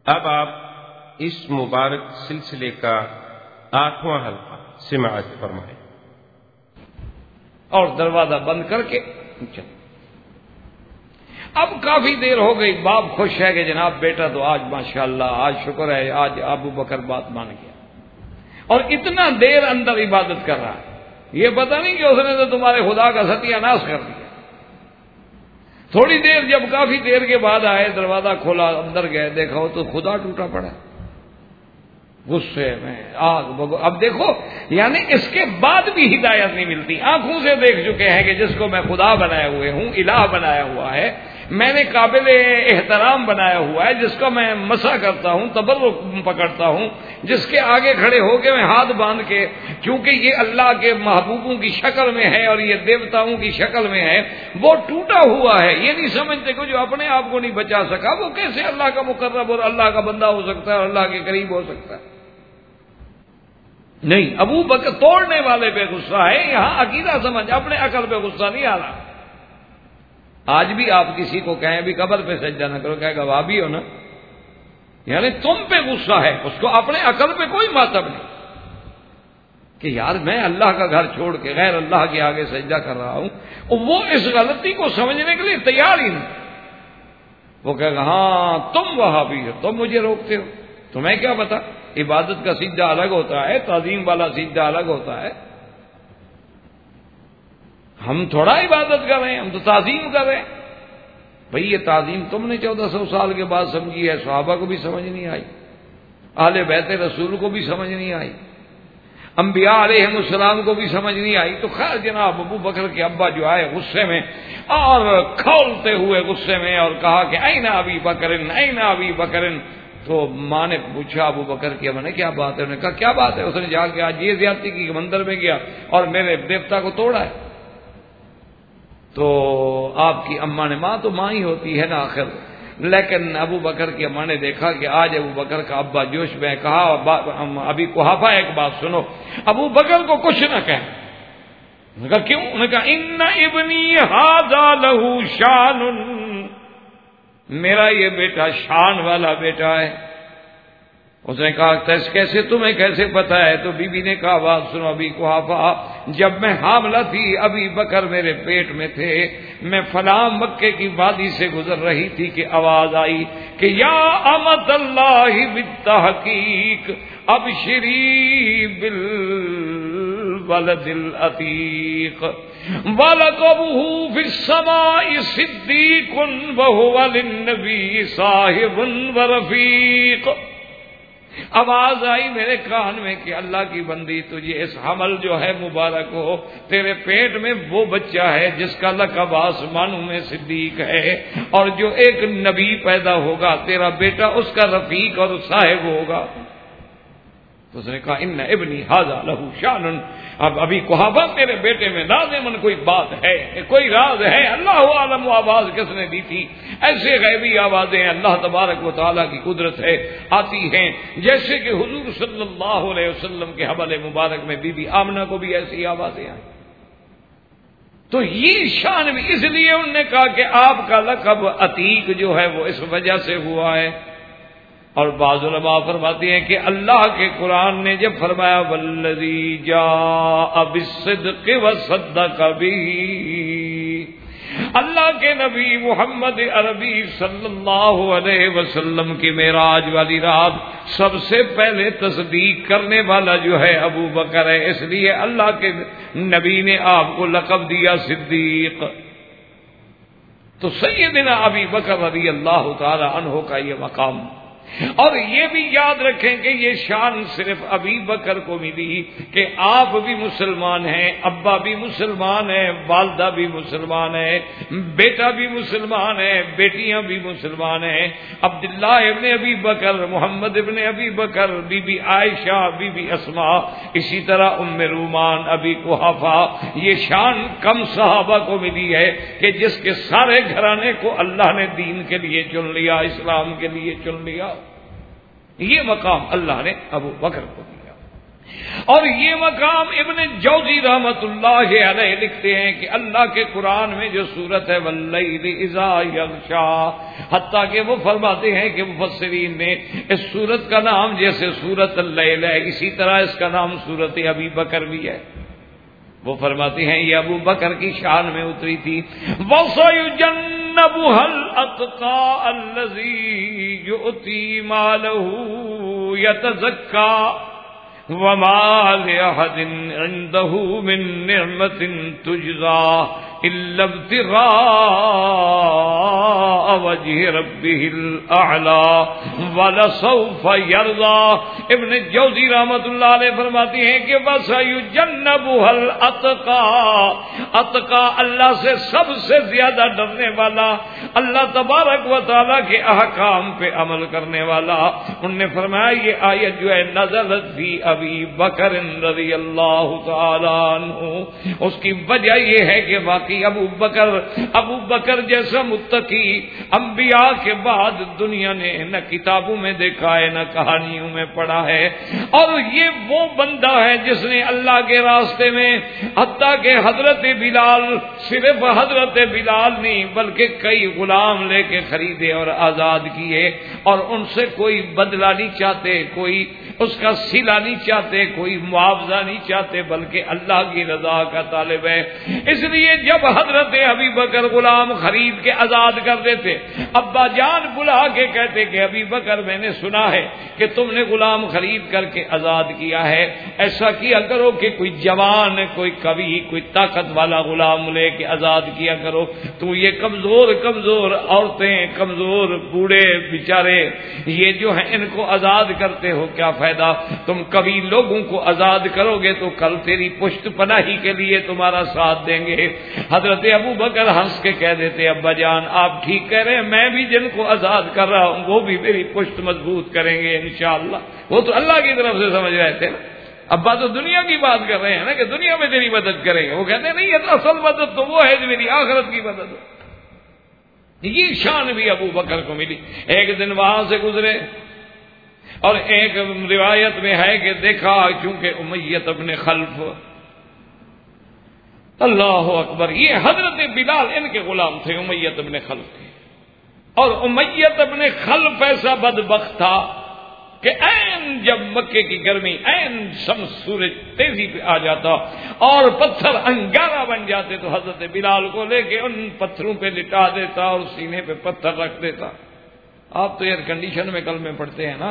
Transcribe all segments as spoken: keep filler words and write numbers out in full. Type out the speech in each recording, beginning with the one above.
اب آپ اس مبارک سلسلے کا آٹھواں حلقہ سماعت فرمائیں اور دروازہ بند کر کے چل۔ اب کافی دیر ہو گئی، باپ خوش ہے کہ جناب بیٹا تو آج ماشاءاللہ آج شکر ہے آج ابو بکر بات مان گیا، اور اتنا دیر اندر عبادت کر رہا ہے، یہ پتہ نہیں کہ اس نے تو تمہارے خدا کا ستیہ ناش کر دیا۔ تھوڑی دیر جب کافی دیر کے بعد آئے، دروازہ کھولا، اندر گئے، دیکھا ہو تو خدا ٹوٹا پڑا، غصے میں آگ بگو۔ اب دیکھو یعنی اس کے بعد بھی ہدایت نہیں ملتی، آنکھوں سے دیکھ چکے ہیں کہ جس کو میں خدا بنائے ہوئے ہوں، الہ بنایا ہوا ہے، میں نے قابل احترام بنایا ہوا ہے، جس کا میں مسا کرتا ہوں، تبرک پکڑتا ہوں، جس کے آگے کھڑے ہو کے میں ہاتھ باندھ کے، کیونکہ یہ اللہ کے محبوبوں کی شکل میں ہے اور یہ دیوتاؤں کی شکل میں ہے، وہ ٹوٹا ہوا ہے۔ یہ نہیں سمجھتے کہ جو اپنے آپ کو نہیں بچا سکا وہ کیسے اللہ کا مقرب اور اللہ کا بندہ ہو سکتا ہے اور اللہ کے قریب ہو سکتا ہے۔ نہیں، ابو بکر توڑنے والے پہ غصہ ہے، یہاں عقیدہ سمجھ، اپنے عقل پہ غصہ نہیں آ رہا۔ آج بھی آپ کسی کو کہیں بھی قبر پہ سجدہ نہ کرو، کہے گا وہابی ہو نا، یعنی تم پہ غصہ ہے، اس کو اپنے عقل پہ کوئی ماتب نہیں کہ یار میں اللہ کا گھر چھوڑ کے غیر اللہ کے آگے سجدہ کر رہا ہوں، وہ اس غلطی کو سمجھنے کے لیے تیار ہی نہیں۔ وہ کہے گا ہاں تم وہابی ہو، تم مجھے روکتے ہو، تمہیں کیا پتا، عبادت کا سجدہ الگ ہوتا ہے، تعظیم والا سجدہ الگ ہوتا ہے۔ ہم تھوڑا عبادت کر رہے ہیں، ہم تو تعظیم کر رہے ہیں۔ بھئی یہ تعظیم تم نے چودہ سو سال کے بعد سمجھی ہے، صحابہ کو بھی سمجھ نہیں آئی، اہل بیت رسول کو بھی سمجھ نہیں آئی، انبیاء علیہ السلام کو بھی سمجھ نہیں آئی، تو خیر جناب ابو بکر کے ابا جو آئے غصے میں اور کھولتے ہوئے غصے میں اور کہا کہ این ابی بکر این ابی بکر۔ تو ماں نے پوچھا ابو بکر کی، میں نے کیا بات ہے؟ انہوں نے کہا کیا بات ہے؟ اس نے جا کے آج یہ زیادتی کی کہ مندر میں گیا اور میرے دیوتا کو توڑا ہے۔ تو آپ کی اماں نے، ماں تو ماں ہی ہوتی ہے نا آخر، لیکن ابو بکر کی اماں نے دیکھا کہ آج ابو بکر کا ابا جوش میں، کہا ابھی قحافہ ایک بات سنو، ابو بکر کو کچھ نہ کہیں۔ انہوں نے کہا کیوں؟ انہوں نے کہا ان ابنی ھذا لہ شان، میرا یہ بیٹا شان والا بیٹا ہے۔ اس نے کہا کیسے، تمہیں کیسے پتا ہے؟ تو بی بی نے کہا بات سنو ابھی قحافہ، جب میں حاملہ تھی ابھی بکر میرے پیٹ میں تھے، میں فلاں مکے کی وادی سے گزر رہی تھی کہ آواز آئی کہ یا امت اللہ بالتحقیق ابشری بالولد العتیق وَلَقَبُهُ فِي السَّمَاءِ صِدِّيقٌ وَهُوَ لِلنَّبِيِّ صَاحِبٌ وَرَفِيقٌ۔ آواز آئی میرے کان میں کہ اللہ کی بندی تجھے اس حمل جو ہے مبارک ہو، تیرے پیٹ میں وہ بچہ ہے جس کا لقب آسمانوں میں صدیق ہے، اور جو ایک نبی پیدا ہوگا تیرا بیٹا اس کا رفیق اور صاحب ہوگا۔ تو اس نے کہا ان ابنی ھذا لہ شان، اب ابھی قحافہ میرے بیٹے میں لازماً کوئی بات ہے، کوئی راز ہے، اللہ عالم وہ آواز کس نے دی تھی۔ ایسے غیبی آوازیں اللہ تبارک و تعالیٰ کی قدرت ہے آتی ہیں، جیسے کہ حضور صلی اللہ علیہ وسلم کے حمل مبارک میں بی بی آمنہ کو بھی ایسی آوازیں آئیں۔ تو یہ شان بھی اس لیے انہوں نے کہا کہ آپ کا لقب عتیق جو ہے وہ اس وجہ سے ہوا ہے۔ اور بعض علماء فرماتے ہیں کہ اللہ کے قرآن نے جب فرمایا والذی جاء بالصدق وصدق بہ، اللہ کے نبی محمد عربی صلی اللہ علیہ وسلم کی معراج والی رات سب سے پہلے تصدیق کرنے والا جو ہے ابو بکر ہے، اس لیے اللہ کے نبی نے آپ کو لقب دیا صدیق۔ تو سیدنا ابی بکر رضی اللہ تعالی عنہ کا یہ مقام، اور یہ بھی یاد رکھیں کہ یہ شان صرف ابی بکر کو ملی کہ آپ بھی مسلمان ہیں، ابا بھی مسلمان ہیں، والدہ بھی مسلمان ہے، بیٹا بھی مسلمان ہے، بیٹیاں بھی مسلمان ہیں، عبداللہ ابن ابی بکر، محمد ابن ابی بکر، بی بی عائشہ، بی بی اسماء، اسی طرح ام رومان، ابی قحافہ۔ یہ شان کم صحابہ کو ملی ہے کہ جس کے سارے گھرانے کو اللہ نے دین کے لیے چن لیا، اسلام کے لیے چن لیا۔ یہ مقام اللہ نے ابو بکر کو دیا۔ اور یہ مقام ابن جوزی رحمت اللہ علیہ لکھتے ہیں کہ اللہ کے قرآن میں جو سورت ہے واللیل اذا یغشا، حتیٰ کہ وہ فرماتے ہیں کہ مفسرین نے اس سورت کا نام جیسے سورت اللیل ہے اسی طرح اس کا نام سورت ابی بکر بھی ہے۔ وہ فرماتے ہیں یہ ابو بکر کی شان میں اتری تھی۔ وَسَيُجَنَّبُهَا الْأَتْقَى الَّذِي يُؤْتِي مَالَهُ يَتَزَكَّى وَمَا لِأَحَدٍ عِندَهُ مِن نِّعْمَةٍ تُجْزَىٰ إِلَّا ابْتِغَاءَ وَجْهِ رَبِّهِ الْأَعْلَىٰ وَلَسَوْفَ يَرْضَىٰ۔ ابن جوزی رحمت اللہ علیہ فرماتی ہیں کہ وَسَيُجَنَّبُهَا الْأَتْقَىٰ، اتقا اللہ سے سب سے زیادہ ڈرنے والا، اللہ تبارک و تعالیٰ کے احکام پہ عمل کرنے والا۔ انہوں نے فرمایا یہ آیت جو ہے نزلت بھی ابی بکر رضی اللہ تعالیٰ عنہ، اس کی وجہ یہ ہے کہ واقعی ابو بکر ابو بکر جیسا متقی انبیاء کے بعد دنیا نے نہ کتابوں میں دیکھا ہے نہ کہانیوں میں پڑھا ہے، اور یہ وہ بندہ ہے جس نے اللہ کے راستے میں حتیٰ کہ حضرت بلال، صرف حضرت بلال نہیں بلکہ کئی غلام لے کے خریدے اور آزاد کیے، اور ان سے کوئی بدلہ نہیں چاہتے، کوئی اس کا صلہ نہیں چاہتے، کوئی معاوضہ نہیں چاہتے، بلکہ اللہ کی رضا کا طالب ہے۔ اس لیے جب حضرت ابی بکر غلام خرید کے آزاد کر دیتے، ابا جان بلا کے کہتے کہ ابی بکر میں نے سنا ہے کہ تم نے غلام خرید کر کے آزاد کیا ہے، ایسا کیا کرو کہ کوئی جوان، کوئی قوی، کوئی طاقت والا غلام لے کے آزاد کیا کرو، تو یہ کمزور کمزور عورتیں، کمزور بوڑھے بیچارے یہ جو ہیں ان کو آزاد کرتے ہو کیا فائدہ؟ تم کبھی لوگوں کو آزاد کرو گے تو کل تیری پشت پناہی کے لیے تمہارا ساتھ دیں گے۔ حضرت ابو بکر ہنس کے کہہ دیتے ابا جان آپ ٹھیک کہہ رہے ہیں، میں بھی جن کو آزاد کر رہا ہوں وہ بھی میری پشت مضبوط کریں گے انشاءاللہ۔ وہ تو اللہ کی طرف سے سمجھ رہے تھے نا، ابا تو دنیا کی بات کر رہے ہیں نا کہ دنیا میں تیری مدد کریں گے، وہ کہتے ہیں نہیں اصل مدد تو وہ ہے جو میری آخرت کی مدد ہے۔ یہ شان بھی ابو بکر کو ملی۔ ایک دن وہاں سے گزرے اور ایک روایت میں ہے کہ دیکھا چونکہ امیت ابن خلف، اللہ اکبر، یہ حضرت بلال ان کے غلام تھے امیت ابن خلف کے، اور امیت ابن خلف ایسا بدبخت تھا کہ این جب مکے کی گرمی، این شمس سورج تیزی پہ آ جاتا اور پتھر انگارہ بن جاتے تو حضرت بلال کو لے کے ان پتھروں پہ لٹا دیتا اور سینے پہ پتھر رکھ دیتا۔ آپ تو ایئر کنڈیشن میں کلمے پڑھتے ہیں نا،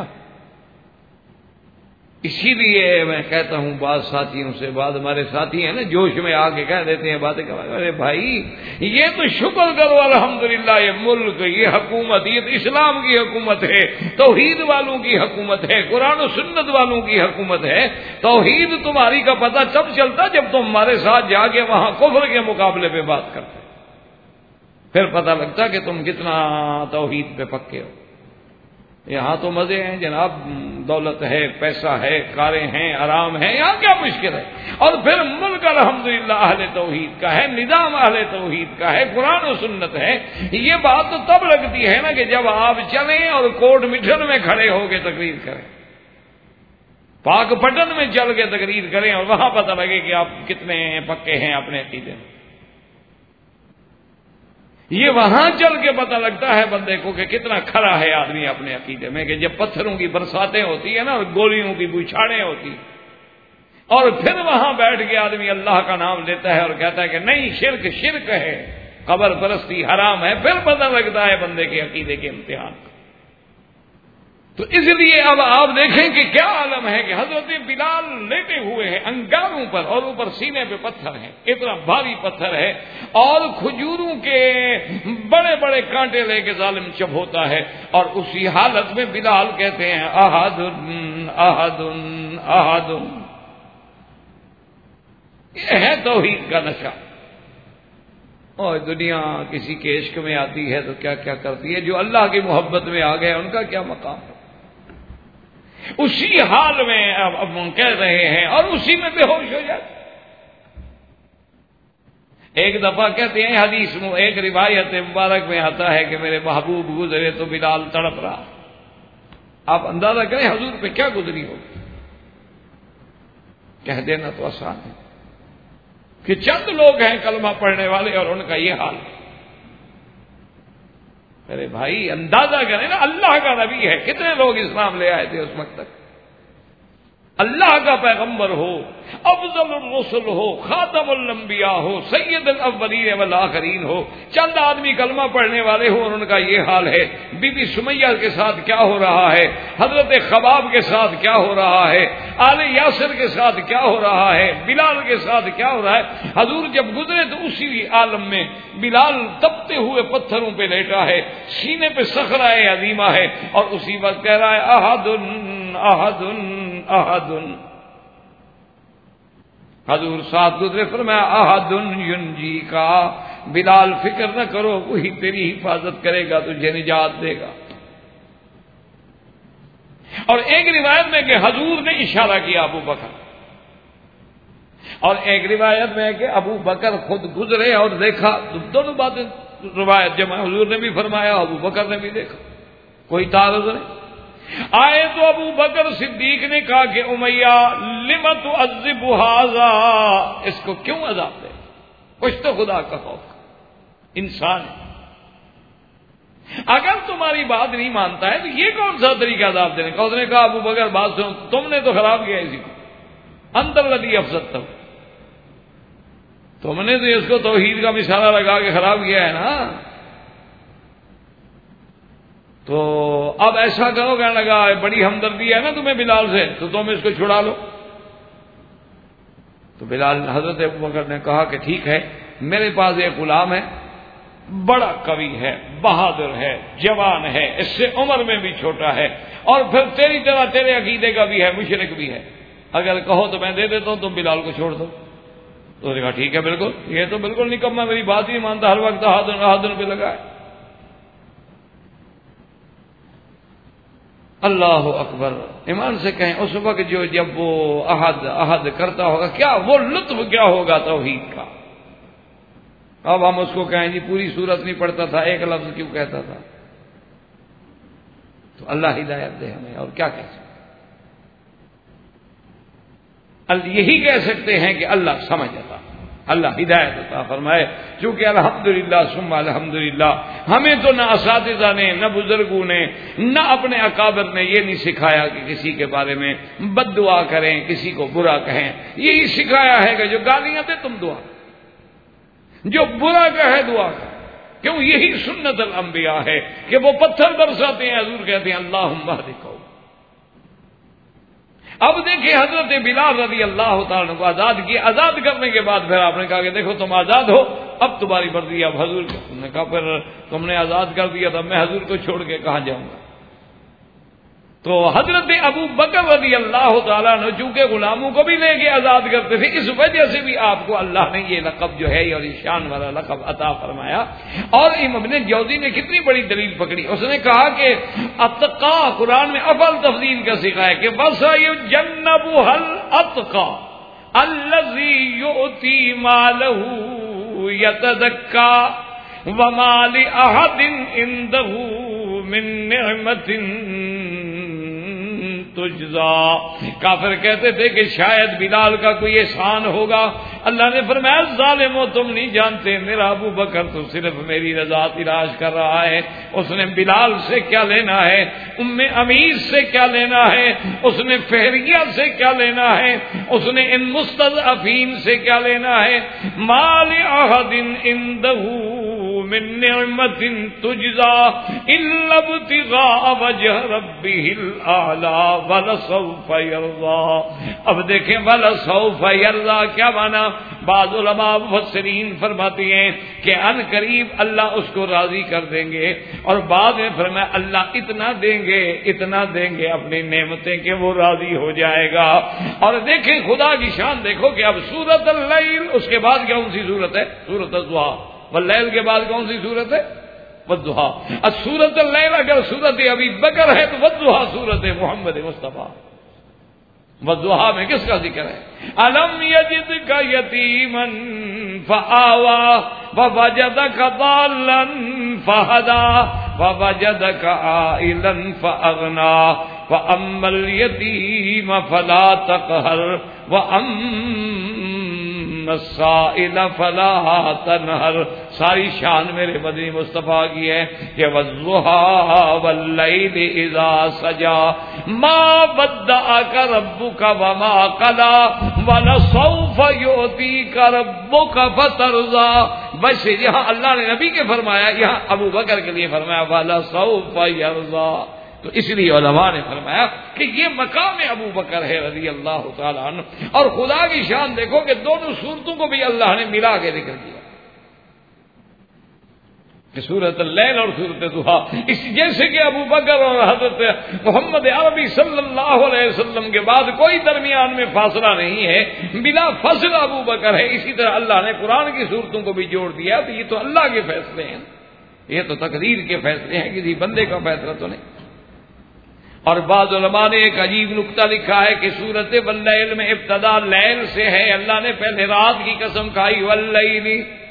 اسی لیے میں کہتا ہوں بعض ساتھیوں سے، بعض ہمارے ساتھی ہیں نا جوش میں آ کے کہہ دیتے ہیں باتیں، ارے بھائی یہ تو شکر کرو الحمدللہ، یہ ملک، یہ حکومت، یہ تو اسلام کی حکومت ہے، توحید والوں کی حکومت ہے، قرآن و سنت والوں کی حکومت ہے۔ توحید تمہاری کا پتہ تب چلتا جب تم ہمارے ساتھ جا کے وہاں کفر کے مقابلے پہ بات کرتے، پھر پتہ لگتا کہ تم کتنا توحید پہ پکے ہو۔ یہاں تو مزے ہیں جناب، دولت ہے، پیسہ ہے، کاریں ہیں، آرام ہے، یہاں کیا مشکل ہے؟ اور پھر ملک الحمدللہ اہل توحید کا ہے، نظام اہل توحید کا ہے، قرآن و سنت ہے۔ یہ بات تو تب لگتی ہے نا کہ جب آپ چلیں اور کوٹ مٹھن میں کھڑے ہو کے تقریر کریں، پاک پٹن میں چل کے تقریر کریں اور وہاں پتہ لگے کہ آپ کتنے پکے ہیں اپنے عقیدے میں۔ یہ وہاں چل کے پتہ لگتا ہے بندے کو کہ کتنا کھرا ہے آدمی اپنے عقیدے میں، کہ جب پتھروں کی برساتیں ہوتی ہیں نا اور گولیوں کی بوچھاڑیں ہوتی اور پھر وہاں بیٹھ کے آدمی اللہ کا نام لیتا ہے اور کہتا ہے کہ نہیں شرک شرک ہے، قبر پرستی حرام ہے، پھر پتہ لگتا ہے بندے کے عقیدے کے امتحان۔ تو اس لیے اب آپ دیکھیں کہ کیا عالم ہے کہ حضرت بلال لیٹے ہوئے ہیں انگاروں پر اور اوپر سینے پہ پتھر ہیں، اتنا بھاری پتھر ہے، اور کھجوروں کے بڑے بڑے کانٹے لے کے ظالم چب ہوتا ہے، اور اسی حالت میں بلال کہتے ہیں احد احد احد۔ یہ ہے توحید کا نشہ۔ اور دنیا کسی کے عشق میں آتی ہے تو کیا کیا کرتی ہے، جو اللہ کی محبت میں آ گئے ان کا کیا مقام ہے؟ اسی حال میں اب اب ہم کہہ رہے ہیں اور اسی میں بے ہوش ہو جاتے۔ ایک دفعہ کہتے ہیں حدیث میں، ایک روایت مبارک میں آتا ہے کہ میرے محبوب گزرے تو بلال تڑپ رہا۔ آپ اندازہ کریں حضور پہ کیا گزری ہوگی۔ کہہ دینا تو آسان ہے کہ چند لوگ ہیں کلمہ پڑھنے والے اور ان کا یہ حال ہے. ارے بھائی اندازہ کریں نا، اللہ کا نبی ہے، کتنے لوگ اسلام لے آئے تھے اس وقت تک. اللہ کا پیغمبر ہو، افضل الرسل ہو، خاتم الانبیاء ہو، سید الاولین والآخرین ہو، چند آدمی کلمہ پڑھنے والے ہو اور ان کا یہ حال ہے. بی بی سمیہ کے ساتھ کیا ہو رہا ہے، حضرت خباب کے ساتھ کیا ہو رہا ہے، آل یاسر کے ساتھ کیا ہو رہا ہے، بلال کے ساتھ کیا ہو رہا ہے. حضور جب گزرے تو اسی عالم میں بلال تپتے ہوئے پتھروں پہ لیٹا ہے، سینے پہ صخرہ عظیمہ ہے، اور اسی وقت کہہ رہا ہے احد احد احد. حضور ساتھ گزرے فرمایا احد ینجی کا، بلال فکر نہ کرو، وہی تیری حفاظت کرے گا، تجھے نجات دے گا. اور ایک روایت میں کہ حضور نے اشارہ کیا ابو بکر، اور ایک روایت میں کہ ابو بکر خود گزرے اور دیکھا. دونوں باتیں روایت جمع، حضور نے بھی فرمایا، ابو بکر نے بھی دیکھا، کوئی تعارض نہیں. آئے تو ابو بکر صدیق نے کہا کہ امیہ لم تعذب ھذا، اس کو کیوں عذاب دے، کچھ تو خدا کا خوف، انسان ہے، اگر تمہاری بات نہیں مانتا ہے تو یہ کون سا طریقہ عذاب دینے کا. اس نے کہا ابو بکر بات سنو، تم نے تو خراب کیا اسی کو، انت الذی افسدتہ، تم نے تو اس کو توحید کا مثالہ لگا کے خراب کیا ہے نا. تو اب ایسا کرو، کہنے لگا بڑی ہمدردی ہے نا تمہیں بلال سے، تو تم اس کو چھڑا لو. تو بلال حضرت ابو بکر نے کہا کہ ٹھیک ہے، میرے پاس ایک غلام ہے، بڑا قوی ہے، بہادر ہے، جوان ہے، اس سے عمر میں بھی چھوٹا ہے، اور پھر تیری طرح تیرے عقیدے کا بھی ہے، مشرک بھی ہے، اگر کہو تو میں دے دیتا ہوں، تم بلال کو چھوڑ دو. تو انہوں نے کہا ٹھیک ہے بالکل، یہ تو بالکل نکما، میری بات ہی نہیں مانتا، ہر وقت احد احد پہ لگا ہے. اللہ اکبر، ایمان سے کہیں اس وقت جو جب وہ احد احد کرتا ہوگا، کیا وہ لطف کیا ہوگا توحید کا. اب ہم اس کو کہیں جی پوری سورت نہیں پڑھتا تھا، ایک لفظ کیوں کہتا تھا. تو اللہ ہدایت دے ہمیں، اور کیا کہہ سکتے، یہی کہہ سکتے ہیں کہ اللہ سمجھ عطا، اللہ ہدایت عطا فرمائے. چونکہ الحمدللہ ثم الحمدللہ ہمیں تو نہ اساتذہ نے، نہ بزرگوں نے، نہ اپنے اکابر نے یہ نہیں سکھایا کہ کسی کے بارے میں بد دعا کریں، کسی کو برا کہیں. یہی سکھایا ہے کہ جو گالیاں دے تم دعا، جو برا کہے دعا کر. کیوں؟ یہی سنت الانبیاء ہے کہ وہ پتھر برساتے ہیں، حضور کہتے ہیں اللہم اہدک. اب دیکھیں حضرت بلال رضی اللہ تعالیٰ کو آزاد کیا، آزاد کرنے کے بعد پھر آپ نے کہا کہ دیکھو تم آزاد ہو، اب تمہاری مرضی. اب حضور نے کہا پھر تم نے آزاد کر دیا تھا، میں حضور کو چھوڑ کے کہاں جاؤں گا. تو حضرت ابو بکر رضی اللہ تعالیٰ نے چونکہ غلاموں کو بھی لے کے آزاد کرتے تھے، اس وجہ سے بھی آپ کو اللہ نے یہ لقب جو ہے اور یہ شان والا لقب عطا فرمایا. اور امام ابن جوزی نے کتنی بڑی دلیل پکڑی، اس نے کہا کہ اتقا قرآن میں افضل تفضیل کا سکھا ہے کہ وَسَيُجَنَّبُهَا الْأَتْقَى الَّذِي يُؤْتِي مَالَهُ يَتَزَكَّى وَمَا لِأَحَدٍ عِندَهُ مِن نِعْمَةٍ تجزا. کافر کہتے تھے کہ شاید بلال کا کوئی احسان ہوگا. اللہ نے فرمایا ظالمو تم نہیں جانتے، میرا ابو بکر تو صرف میری رضا تلاش کر رہا ہے. اس نے بلال سے کیا لینا ہے، ام امیر سے کیا لینا ہے، اس نے فہریہ سے کیا لینا ہے، اس نے ان مستضعفین سے کیا لینا ہے. مال احد عنده من نعمت تجزا الا ابتغاء وجه ربه الاعلى ولسوف يرضى. اب دیکھیں ولسوف يرضى کیا معنی؟ بعض علماء مفسرین فرماتے ہیں کہ ان قریب اللہ اس کو راضی کر دیں گے، اور بعد میں فرمایا اللہ اتنا دیں گے اتنا دیں گے اپنی نعمتیں کہ وہ راضی ہو جائے گا. اور دیکھیں خدا کی شان دیکھو کہ اب سورۃ اللیل، اس کے بعد کون سی سورت ہے؟ سورۃ الضحیٰ. واللیل کے بعد کون سی سورت ہے؟ والضحیٰ. اب سورۃ اللیل اگر سورت ابی بکر ہے تو والضحیٰ سورت محمد مصطفیٰ. والضحیٰ میں کس کا ذکر ہے؟ الم یجدک یتیما فآوی ووجدک ضالا فہدی ووجدک عائلا فاغنی فَأَمَّا الْيَتِيمَ فَلَا تَقْهَرْ وَأَمَّا السَّائِلَ فَلَا تَنْهَرْ. ساری شان میرے مدنی مصطفیٰ کی ہے کہ وَالضُّحَىٰ وَاللَّيْلِ إِذَا سَجَىٰ مَا وَدَّعَكَ رَبُّكَ وَمَا قَلَىٰ وَلَسَوْفَ يُعْطِيكَ رَبُّكَ فَتَرْضَىٰ. بس یہاں اللہ نے نبی کے فرمایا، یہاں ابو بکر کے لیے فرمایا وَلَسَوْفَ يَرْضَىٰ. تو اس لیے علماء نے فرمایا کہ یہ مقام ابو بکر ہے رضی اللہ تعالیٰ عنہ. اور خدا کی شان دیکھو کہ دونوں صورتوں کو بھی اللہ نے ملا کے ذکر کیا کہ سورۃ اللیل اور سورۃ ضحیٰ. اس جیسے کہ ابو بکر اور حضرت محمد عربی صلی اللہ علیہ وسلم کے بعد کوئی درمیان میں فاصلہ نہیں ہے، بلا فصل ابو بکر ہے، اسی طرح اللہ نے قرآن کی صورتوں کو بھی جوڑ دیا. تو یہ تو اللہ کے فیصلے ہیں، یہ تو تقدیر کے فیصلے ہیں، کسی بندے کا فیصلہ تو نہیں. اور بعض علماء نے ایک عجیب نکتہ لکھا ہے کہ سورۃ واللیل میں ابتدا لیل سے ہے. اللہ نے پہلے رات کی قسم کھائی واللیل،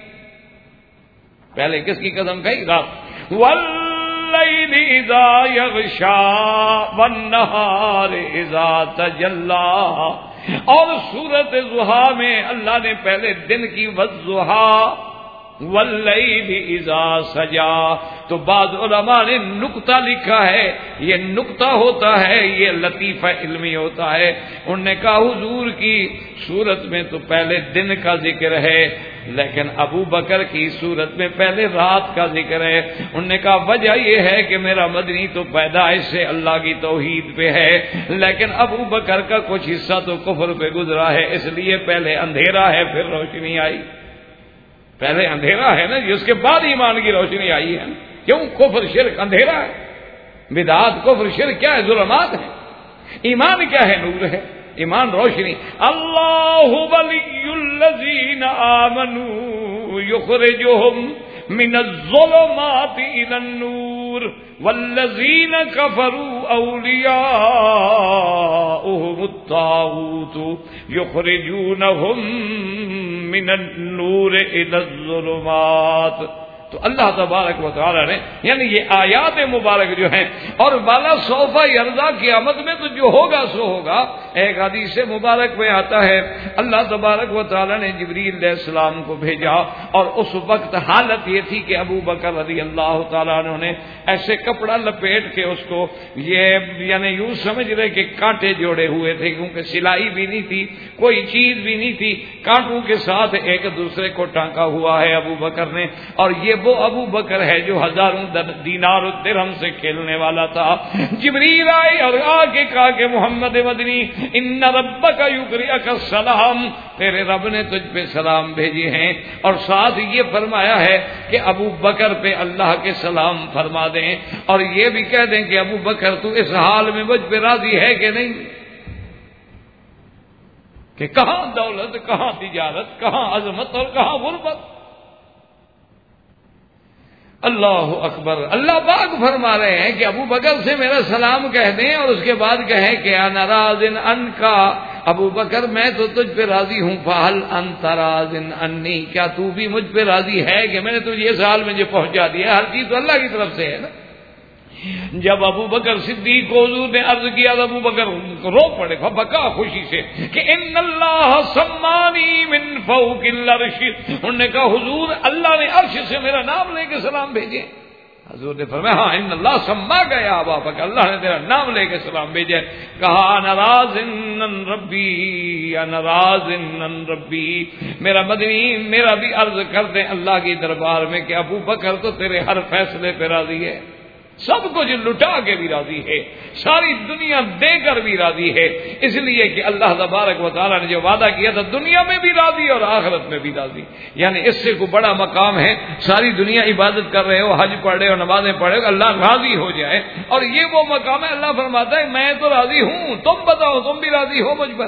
پہلے کس کی قسم کھائی؟ رات. واللیل اذا یغشا والنہار اذا تجلی. اور سورۃ ضحیٰ میں اللہ نے پہلے دن کی والضحیٰ واللیل اذا سجا. تو بعض علماء نے نکتہ لکھا ہے، یہ نکتہ ہوتا ہے، یہ لطیفہ علمی ہوتا ہے. انہوں نے کہا حضور کی صورت میں تو پہلے دن کا ذکر ہے، لیکن ابو بکر کی صورت میں پہلے رات کا ذکر ہے. انہوں نے کہا وجہ یہ ہے کہ میرا مدنی تو پیدائش سے اللہ کی توحید پہ ہے، لیکن ابو بکر کا کچھ حصہ تو کفر پہ گزرا ہے، اس لیے پہلے اندھیرا ہے پھر روشنی آئی. پہلے اندھیرا ہے نا جی، اس کے بعد ایمان کی روشنی آئی ہے. کیوں؟ کفر شرک اندھیرا ہے، بدعات کفر شرک کیا ہے؟ ظلمات ہے. ایمان کیا ہے؟ نور ہے. ایمان روشنی. اللہ ولی الذین آمنوا یخرجہم من الظلمات الی النور والذین کفروا اولیاؤہم الطاغوت یخرجونہم من النور الی الظلمات. تو اللہ تبارک و تعالی نے یعنی یہ آیات مبارک جو ہیں، اور بالا صوفہ یرضا قیامت میں تو جو ہوگا سو ہوگا. ایک حدیث مبارک میں آتا ہے اللہ تبارک و تعالی نے جبریل علیہ السلام کو بھیجا، اور اس وقت حالت یہ تھی کہ ابو بکر رضی اللہ تعالیٰ عنہ نے ایسے کپڑا لپیٹ کے اس کو یہ یعنی یوں سمجھ رہے کہ کانٹے جوڑے ہوئے تھے، کیونکہ سلائی بھی نہیں تھی، کوئی چیز بھی نہیں تھی، کانٹوں کے ساتھ ایک دوسرے کو ٹانکا ہوا ہے ابو بکر نے. اور یہ وہ ابو بکر ہے جو ہزاروں دینار و درہم سے کھیلنے والا تھا. جبریل آئے اور آ کے کہا کہ محمد مدنی ان ربک یقرئک السلام، تیرے رب نے تجھ پہ سلام بھیجے ہیں، اور ساتھ یہ فرمایا ہے کہ ابو بکر پہ اللہ کے سلام فرما دیں، اور یہ بھی کہہ دیں کہ ابو بکر تو اس حال میں مجھ پہ راضی ہے کہ نہیں، کہ کہاں دولت، کہاں تجارت، کہاں عظمت اور کہاں غربت. اللہ اکبر. اللہ پاک فرما رہے ہیں کہ ابو بکر سے میرا سلام کہہ دیں، اور اس کے بعد کہیں کہ انا راض عنکا، ابو بکر میں تو تجھ پہ راضی ہوں. فہل انت راض عنی، کیا تو بھی مجھ پہ راضی ہے کہ میں نے تجھے اس حال میں جو پہنچا دیا؟ ہر چیز تو اللہ کی طرف سے ہے نا. جب ابو بکر صدیق کو حضور نے عرض کیا تو ابو بکر رو پڑے، بکا خوشی سے کہ ان اللہ سمانی من فوق العرش. انہوں نے کہا حضور اللہ نے عرش سے میرا نام لے کے سلام بھیجے. حضور نے فرمایا ہاں ان اللہ سما گیا ابا بکر، اللہ نے تیرا نام لے کے سلام بھیجے. کہا انا راض عن ربی، انا راض عن ربی. میرا مدنی میرا بھی عرض کر دیں اللہ کی دربار میں کہ ابو بکر تو تیرے ہر فیصلے پہ راضی ہے، سب کچھ لٹا کے بھی راضی ہے، ساری دنیا دے کر بھی راضی ہے. اس لیے کہ اللہ تبارک و تعالیٰ نے جو وعدہ کیا تھا دنیا میں بھی راضی اور آخرت میں بھی راضی. یعنی اس سے کوئی بڑا مقام ہے. ساری دنیا عبادت کر رہے ہو، حج پڑھ رہے ہو، نمازیں پڑھ رہے ہو، اللہ راضی ہو جائے، اور یہ وہ مقام ہے اللہ فرماتا ہے میں تو راضی ہوں، تم بتاؤ تم بھی راضی ہو مجھ پر.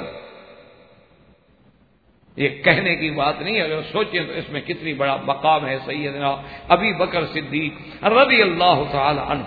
یہ کہنے کی بات نہیں، اگر سوچیں تو اس میں کتنی بڑا مقام ہے سیدنا ابی بکر صدیق رضی اللہ تعالی عنہ.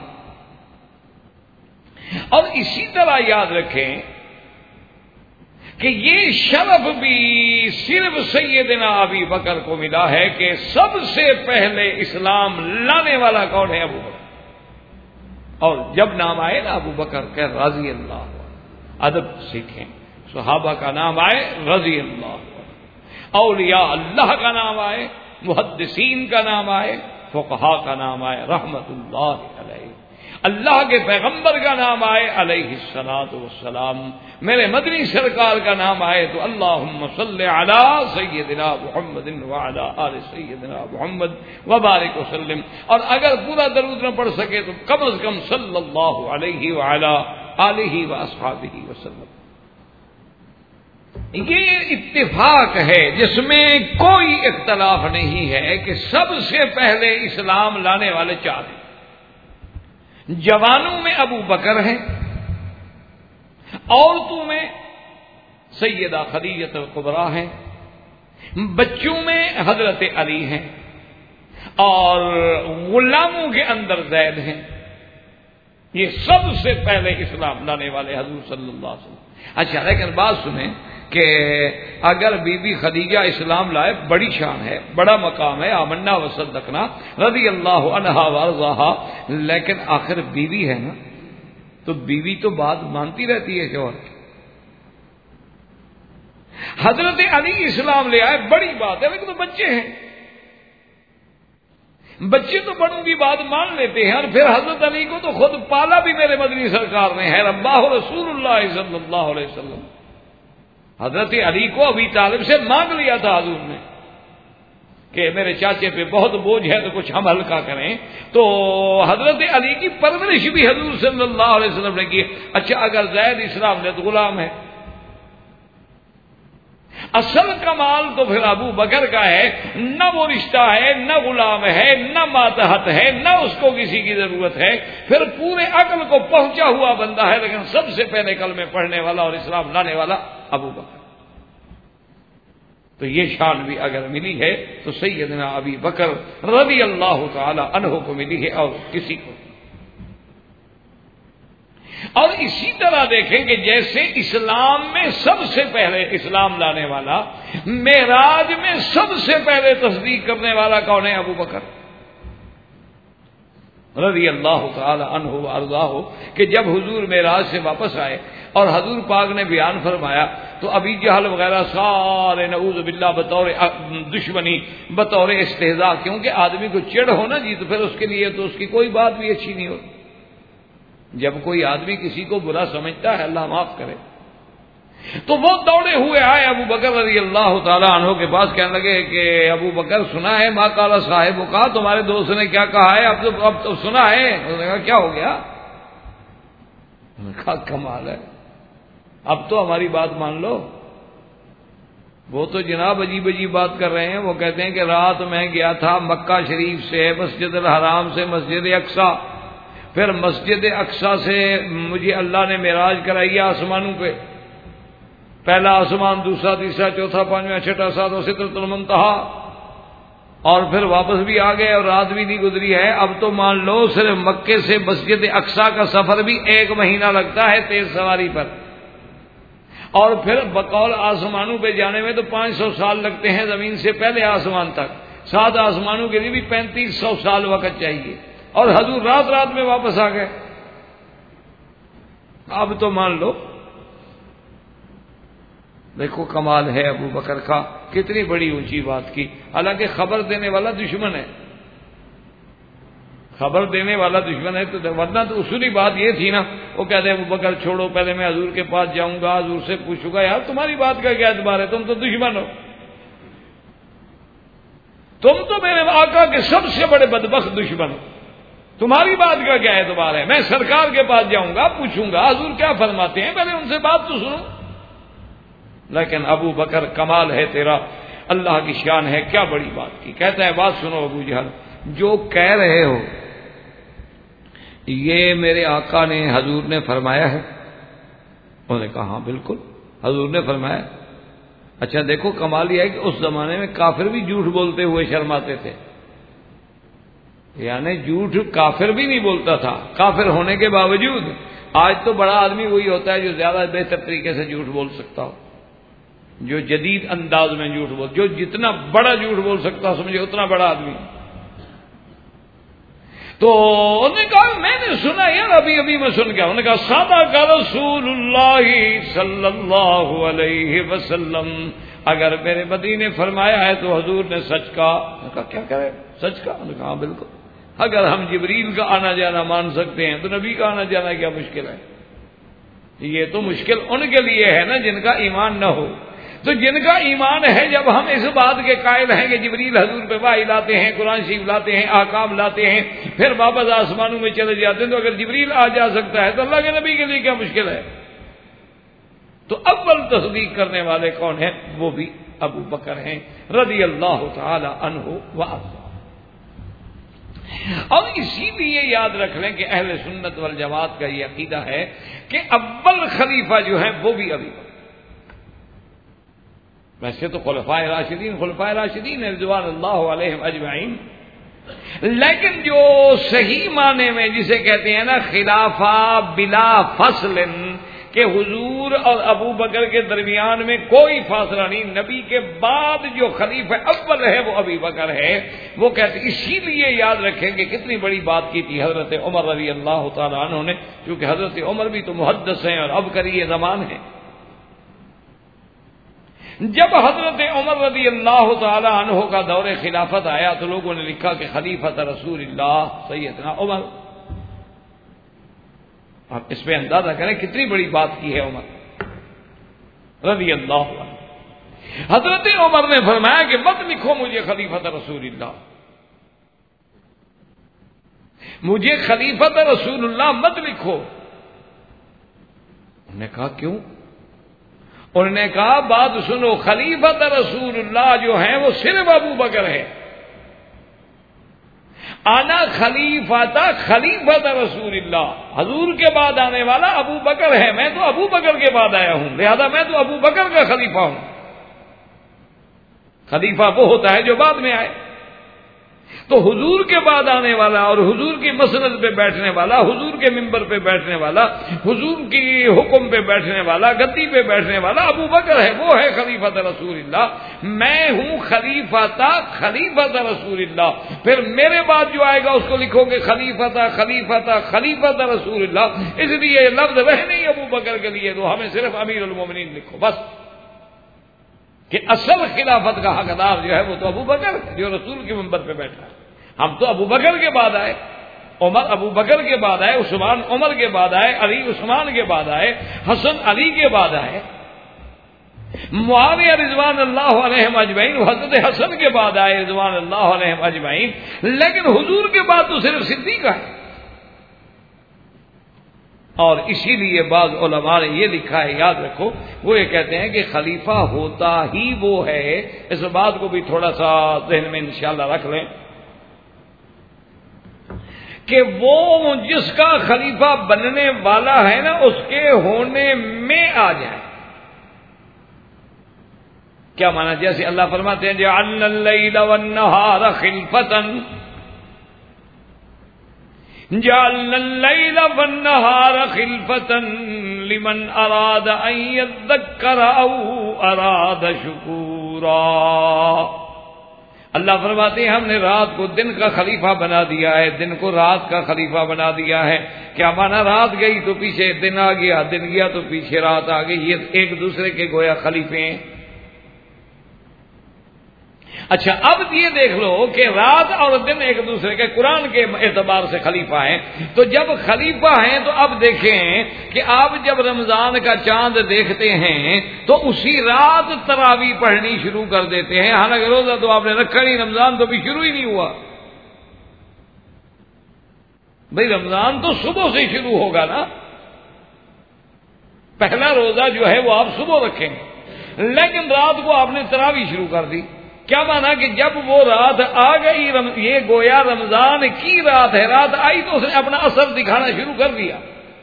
اور اسی طرح یاد رکھیں کہ یہ شرف بھی صرف سیدنا ابی بکر کو ملا ہے کہ سب سے پہلے اسلام لانے والا کون ہے؟ ابو بکر. اور جب نام آئے نا ابو بکر کہ رضی اللہ عنہ، ادب سیکھیں، صحابہ کا نام آئے رضی اللہ عنہ، اولیاء اللہ کا نام آئے، محدثین کا نام آئے، فقہاء کا نام آئے رحمت اللہ علیہ، اللہ کے پیغمبر کا نام آئے علیہ الصلوۃ والسلام، میرے مدنی سرکار کا نام آئے تو اللہم صل علی سیدنا محمد وعلی آل سیدنا محمد وبارک وسلم، اور اگر پورا درود نہ پڑھ سکے تو کم از کم صلی اللہ علیہ وعلی آلہ واصحابہ وسلم۔ یہ اتفاق ہے جس میں کوئی اختلاف نہیں ہے کہ سب سے پہلے اسلام لانے والے چار ہیں۔ جوانوں میں ابو بکر ہیں، عورتوں میں سیدہ خدیجہ الکبریٰ ہیں، بچوں میں حضرت علی ہیں، اور غلاموں کے اندر زید ہیں۔ یہ سب سے پہلے اسلام لانے والے حضور صلی اللہ علیہ وسلم۔ اچھا لیکن بات سنیں کہ اگر بی بی خدیجہ اسلام لائے بڑی شان ہے، بڑا مقام ہے، آمنا وصدقنا رضی اللہ عنہا وارضاہا، لیکن آخر بیوی ہے نا، تو بیوی تو بات مانتی رہتی ہے شوہر کی۔ حضرت علی اسلام لے آئے بڑی بات ہے، لیکن تو بچے ہیں، بچے تو بڑوں کی بات مان لیتے ہیں، اور پھر حضرت علی کو تو خود پالا بھی میرے مدنی سرکار نے ہے، رباہ رسول اللہ صلی اللہ علیہ وسلم۔ حضرت علی کو ابی طالب سے مانگ لیا تھا حضور نے کہ میرے چاچے پہ بہت بوجھ ہے تو کچھ ہم ہلکا کریں، تو حضرت علی کی پرورش بھی حضور صلی اللہ علیہ وسلم نے کی۔ اچھا اگر زید اسلام لے تو غلام ہے، اصل کمال تو پھر ابو بکر کا ہے، نہ وہ رشتہ ہے، نہ غلام ہے، نہ ماتحت ہے، نہ اس کو کسی کی ضرورت ہے، پھر پورے عقل کو پہنچا ہوا بندہ ہے، لیکن سب سے پہلے کلمے پڑھنے والا اور اسلام لانے والا ابو بکر۔ تو یہ شان بھی اگر ملی ہے تو سیدنا ابی بکر رضی اللہ تعالی عنہ کو ملی ہے، اور کسی کو۔ اور اسی طرح دیکھیں کہ جیسے اسلام میں سب سے پہلے اسلام لانے والا، معراج میں سب سے پہلے تصدیق کرنے والا کون ہے؟ ابو بکر رضی اللہ تعالی عنہ وارضاہ، کہ جب حضور معراج سے واپس آئے اور حضور پاک نے بیان فرمایا تو ابی جہل وغیرہ سارے نعوذ باللہ بطور دشمنی، بطور استہزاء، کیونکہ آدمی کو چڑ ہو نا جی تو پھر اس کے لیے تو اس کی کوئی بات بھی اچھی نہیں ہوتی۔ جب کوئی آدمی کسی کو برا سمجھتا ہے، اللہ معاف کرے، تو وہ دوڑے ہوئے آئے ابو بکر رضی اللہ تعالیٰ عنہ کے پاس، کہنے لگے کہ ابو بکر سنا ہے ما قال صاحب کا، تمہارے دوست نے کیا کہا ہے؟ اب تو اب تو سنا ہے۔ انہوں نے کہا کیا ہو گیا؟ انہوں نے کہا کمال ہے، اب تو ہماری بات مان لو۔ وہ تو جناب عجیب عجیب بات کر رہے ہیں، وہ کہتے ہیں کہ رات میں گیا تھا مکہ شریف سے مسجد الحرام سے مسجد اقصی، پھر مسجد اقصی سے مجھے اللہ نے معراج کرائی آسمانوں پہ، پہلا آسمان، دوسرا، تیسرا، چوتھا، پانچواں، چھٹا، ساتواں، سدرۃ المنتہا، اور پھر واپس بھی آ گئے اور رات بھی نہیں گزری ہے۔ اب تو مان لو صرف مکے سے مسجد اقصی کا سفر بھی ایک مہینہ لگتا ہے تیز سواری پر، اور پھر بقول آسمانوں پہ جانے میں تو پانچ سو سال لگتے ہیں زمین سے پہلے آسمان تک، سات آسمانوں کے لیے بھی پینتیس سو سال وقت چاہیے، اور حضور رات رات میں واپس آ گئے۔ اب تو مان لو، دیکھو کمال ہے ابو بکر کا، کتنی بڑی اونچی بات کی، حالانکہ خبر دینے والا دشمن ہے، خبر دینے والا دشمن ہے، تو ورنہ تو اصولی بات یہ تھی نا، وہ کہتے ہیں ابو بکر چھوڑو، پہلے میں حضور کے پاس جاؤں گا، حضور سے پوچھوں گا، یار تمہاری بات کا کیا اعتبار ہے، تم تو دشمن ہو، تم تو میرے آقا کے سب سے بڑے بدبخت دشمن ہو، تمہاری بات کا کیا اعتبار ہے؟ میں سرکار کے پاس جاؤں گا، پوچھوں گا حضور کیا فرماتے ہیں، پہلے ان سے بات تو سنو۔ لیکن ابو بکر کمال ہے تیرا، اللہ کی شان ہے، کیا بڑی بات کی۔ کہتا ہے بات سنو ابو جہل، جو کہہ رہے ہو یہ میرے آقا نے حضور نے فرمایا ہے؟ انہوں نے کہا ہاں بالکل حضور نے فرمایا۔ اچھا دیکھو کمال یہ ہے کہ اس زمانے میں کافر بھی جھوٹ بولتے ہوئے شرماتے تھے، یعنی جھوٹ کافر بھی نہیں بولتا تھا کافر ہونے کے باوجود۔ آج تو بڑا آدمی وہی ہوتا ہے جو زیادہ بہتر طریقے سے جھوٹ بول سکتا ہو، جو جدید انداز میں جھوٹ بول، جو جتنا بڑا جھوٹ بول سکتا ہو سمجھے اتنا بڑا آدمی۔ تو انہوں نے کہا میں نے سنا یار ابھی ابھی میں سن گیا. انہوں نے کہا صدق رسول اللہ صلی اللہ علیہ وسلم, اگر میرے مدی نے فرمایا ہے تو حضور نے سچ کہا. انہوں نے کہا کیا کرے سچ کہا؟ انہوں نے کہا بالکل. اگر ہم جبریل کا آنا جانا مان سکتے ہیں تو نبی کا آنا جانا کیا مشکل ہے؟ یہ تو مشکل ان کے لیے ہے نا جن کا ایمان نہ ہو. تو جن کا ایمان ہے, جب ہم اس بات کے قائل ہیں کہ جبریل حضور پہ وحی لاتے ہیں, قرآن شریف لاتے ہیں, احکام لاتے ہیں, پھر واپس آسمانوں میں چلے جاتے ہیں, تو اگر جبریل آ جا سکتا ہے تو اللہ کے نبی کے لیے کیا مشکل ہے؟ تو اول تصدیق کرنے والے کون ہیں؟ وہ بھی ابو بکر ہیں رضی اللہ تعالی عنہ وارضاہ. اور اسی لیے یاد رکھ لیں کہ اہل سنت والجماعت کا یہ عقیدہ ہے کہ اول خلیفہ جو ہے وہ بھی ابھی بکر. ویسے تو خلفائے راشدین خلفائے راشدین رضوان اللہ علیہم اجمعین, لیکن جو صحیح معنی میں جسے کہتے ہیں نا خلافہ بلا فصل, کہ حضور اور ابو بکر کے درمیان میں کوئی فاصلہ نہیں, نبی کے بعد جو خلیفہ اول ہے وہ ابی بکر ہے, وہ کہتے ہیں. اسی لیے یاد رکھیں کہ کتنی بڑی بات کی تھی حضرت عمر رضی اللہ تعالیٰ عنہ نے, کیونکہ حضرت عمر بھی تو محدث ہیں اور اب کری زمان ہے. جب حضرت عمر رضی اللہ تعالی عنہ کا دور خلافت آیا تو لوگوں نے لکھا کہ خلیفۃ رسول اللہ سیدنا عمر. آپ اس پہ اندازہ کریں کتنی بڑی بات کی ہے عمر رضی اللہ عنہ. حضرت عمر نے فرمایا کہ مت لکھو مجھے خلیفۃ رسول اللہ, مجھے خلیفۃ رسول اللہ مت لکھو. انہوں نے کہا کیوں؟ انہوں نے کہا بات سنو, خلیفۃ رسول اللہ جو ہیں وہ صرف ابو بکر ہے. آنا خلیفۃ خلیفۃ رسول اللہ, حضور کے بعد آنے والا ابو بکر ہے, میں تو ابو بکر کے بعد آیا ہوں, لہذا میں تو ابو بکر کا خلیفہ ہوں. خلیفہ وہ ہوتا ہے جو بعد میں آئے. تو حضور کے بعد آنے والا اور حضور کی مسند پہ بیٹھنے والا, حضور کے ممبر پہ بیٹھنے والا, حضور کی حکم پہ بیٹھنے والا, گدی پہ بیٹھنے والا ابو بکر ہے, وہ ہے خلیفۃ رسول اللہ. میں ہوں خلیفۃ خلیفۃ رسول اللہ. پھر میرے بعد جو آئے گا اس کو لکھو گے خلیفۃ خلیفۃ خلیفۃ رسول اللہ. اس لیے یہ لفظ رہ نہیں ابو بکر کے لیے, تو ہمیں صرف امیر المومنین لکھو بس, کہ اصل خلافت کا حقدار جو ہے وہ تو ابو بکر جو رسول کے منبر پہ بیٹھا ہے. ہم تو ابو بکر کے بعد آئے, عمر ابو بکر کے بعد آئے, عثمان عمر کے بعد آئے, علی عثمان کے بعد آئے, حسن علی کے بعد آئے, معاویہ رضوان اللہ علیہم اجمعین حضرت حسن کے بعد آئے رضوان اللہ علیہم اجمعین. لیکن حضور کے بعد تو صرف صدیق ہے. اور اسی لیے بعض علماء نے یہ لکھا ہے, یاد رکھو, وہ یہ کہتے ہیں کہ خلیفہ ہوتا ہی وہ ہے. اس بات کو بھی تھوڑا سا ذہن میں انشاءاللہ رکھ لیں کہ وہ جس کا خلیفہ بننے والا ہے نا اس کے ہونے میں آ جائے. کیا مانا؟ جیسے اللہ فرماتے ہیں جعلنا اللیل والنہار خلفۃ, جعلنا اللیل والنہار خلفۃ لمن اراد ان یذکر او اراد شکورا. اللہ فرماتے ہیں ہم نے رات کو دن کا خلیفہ بنا دیا ہے, دن کو رات کا خلیفہ بنا دیا ہے. کیا مانا؟ رات گئی تو پیچھے دن آ گیا, دن گیا تو پیچھے رات آ گئی. یہ ایک دوسرے کے گویا خلیفے ہیں. اچھا اب یہ دیکھ لو کہ رات اور دن ایک دوسرے کے قرآن کے اعتبار سے خلیفہ ہیں. تو جب خلیفہ ہیں تو اب دیکھیں کہ آپ جب رمضان کا چاند دیکھتے ہیں تو اسی رات تراویح پڑھنی شروع کر دیتے ہیں, حالانکہ روزہ تو آپ نے رکھا نہیں, رمضان تو بھی شروع ہی نہیں ہوا. بھئی رمضان تو صبح سے شروع ہوگا نا, پہلا روزہ جو ہے وہ آپ صبح رکھیں, لیکن رات کو آپ نے تراویح شروع کر دی. کیا مانا کہ جب وہ رات آ گئی, یہ گویا رمضان کی رات ہے, رات آئی تو اس نے اپنا اثر دکھانا شروع کر دیا.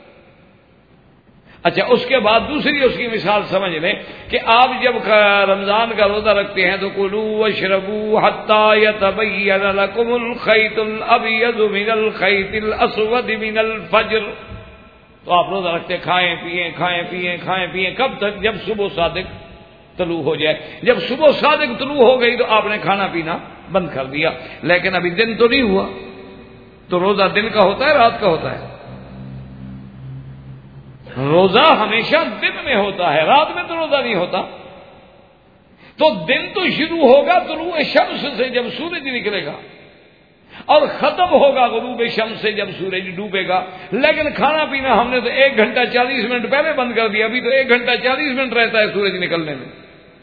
اچھا اس کے بعد دوسری اس کی مثال سمجھ لیں کہ آپ جب رمضان کا روزہ رکھتے ہیں تو کلوا واشربوا حتی یتبین لکم الخیط الابیض من الخیط الاسود من الفجر. تو آپ روزہ رکھتے کھائیں پیئیں کھائیں پیئیں کھائیں پیئیں کب تک؟ جب صبح صادق طلوع ہو جائے. جب صبح صادق طلوع ہو گئی تو آپ نے کھانا پینا بند کر دیا, لیکن ابھی دن تو نہیں ہوا. تو روزہ دن کا ہوتا ہے رات کا ہوتا ہے؟ روزہ ہمیشہ دن میں ہوتا ہے، رات میں تو روزہ نہیں ہوتا۔ تو دن تو شروع ہوگا طلوع شمس سے جب سورج نکلے گا، اور ختم ہوگا غروب شمس سے جب سورج ڈوبے گا۔ لیکن کھانا پینا ہم نے تو ایک گھنٹہ چالیس منٹ پہلے بند کر دیا، ابھی تو ایک گھنٹہ چالیس منٹ رہتا ہے سورج نکلنے میں۔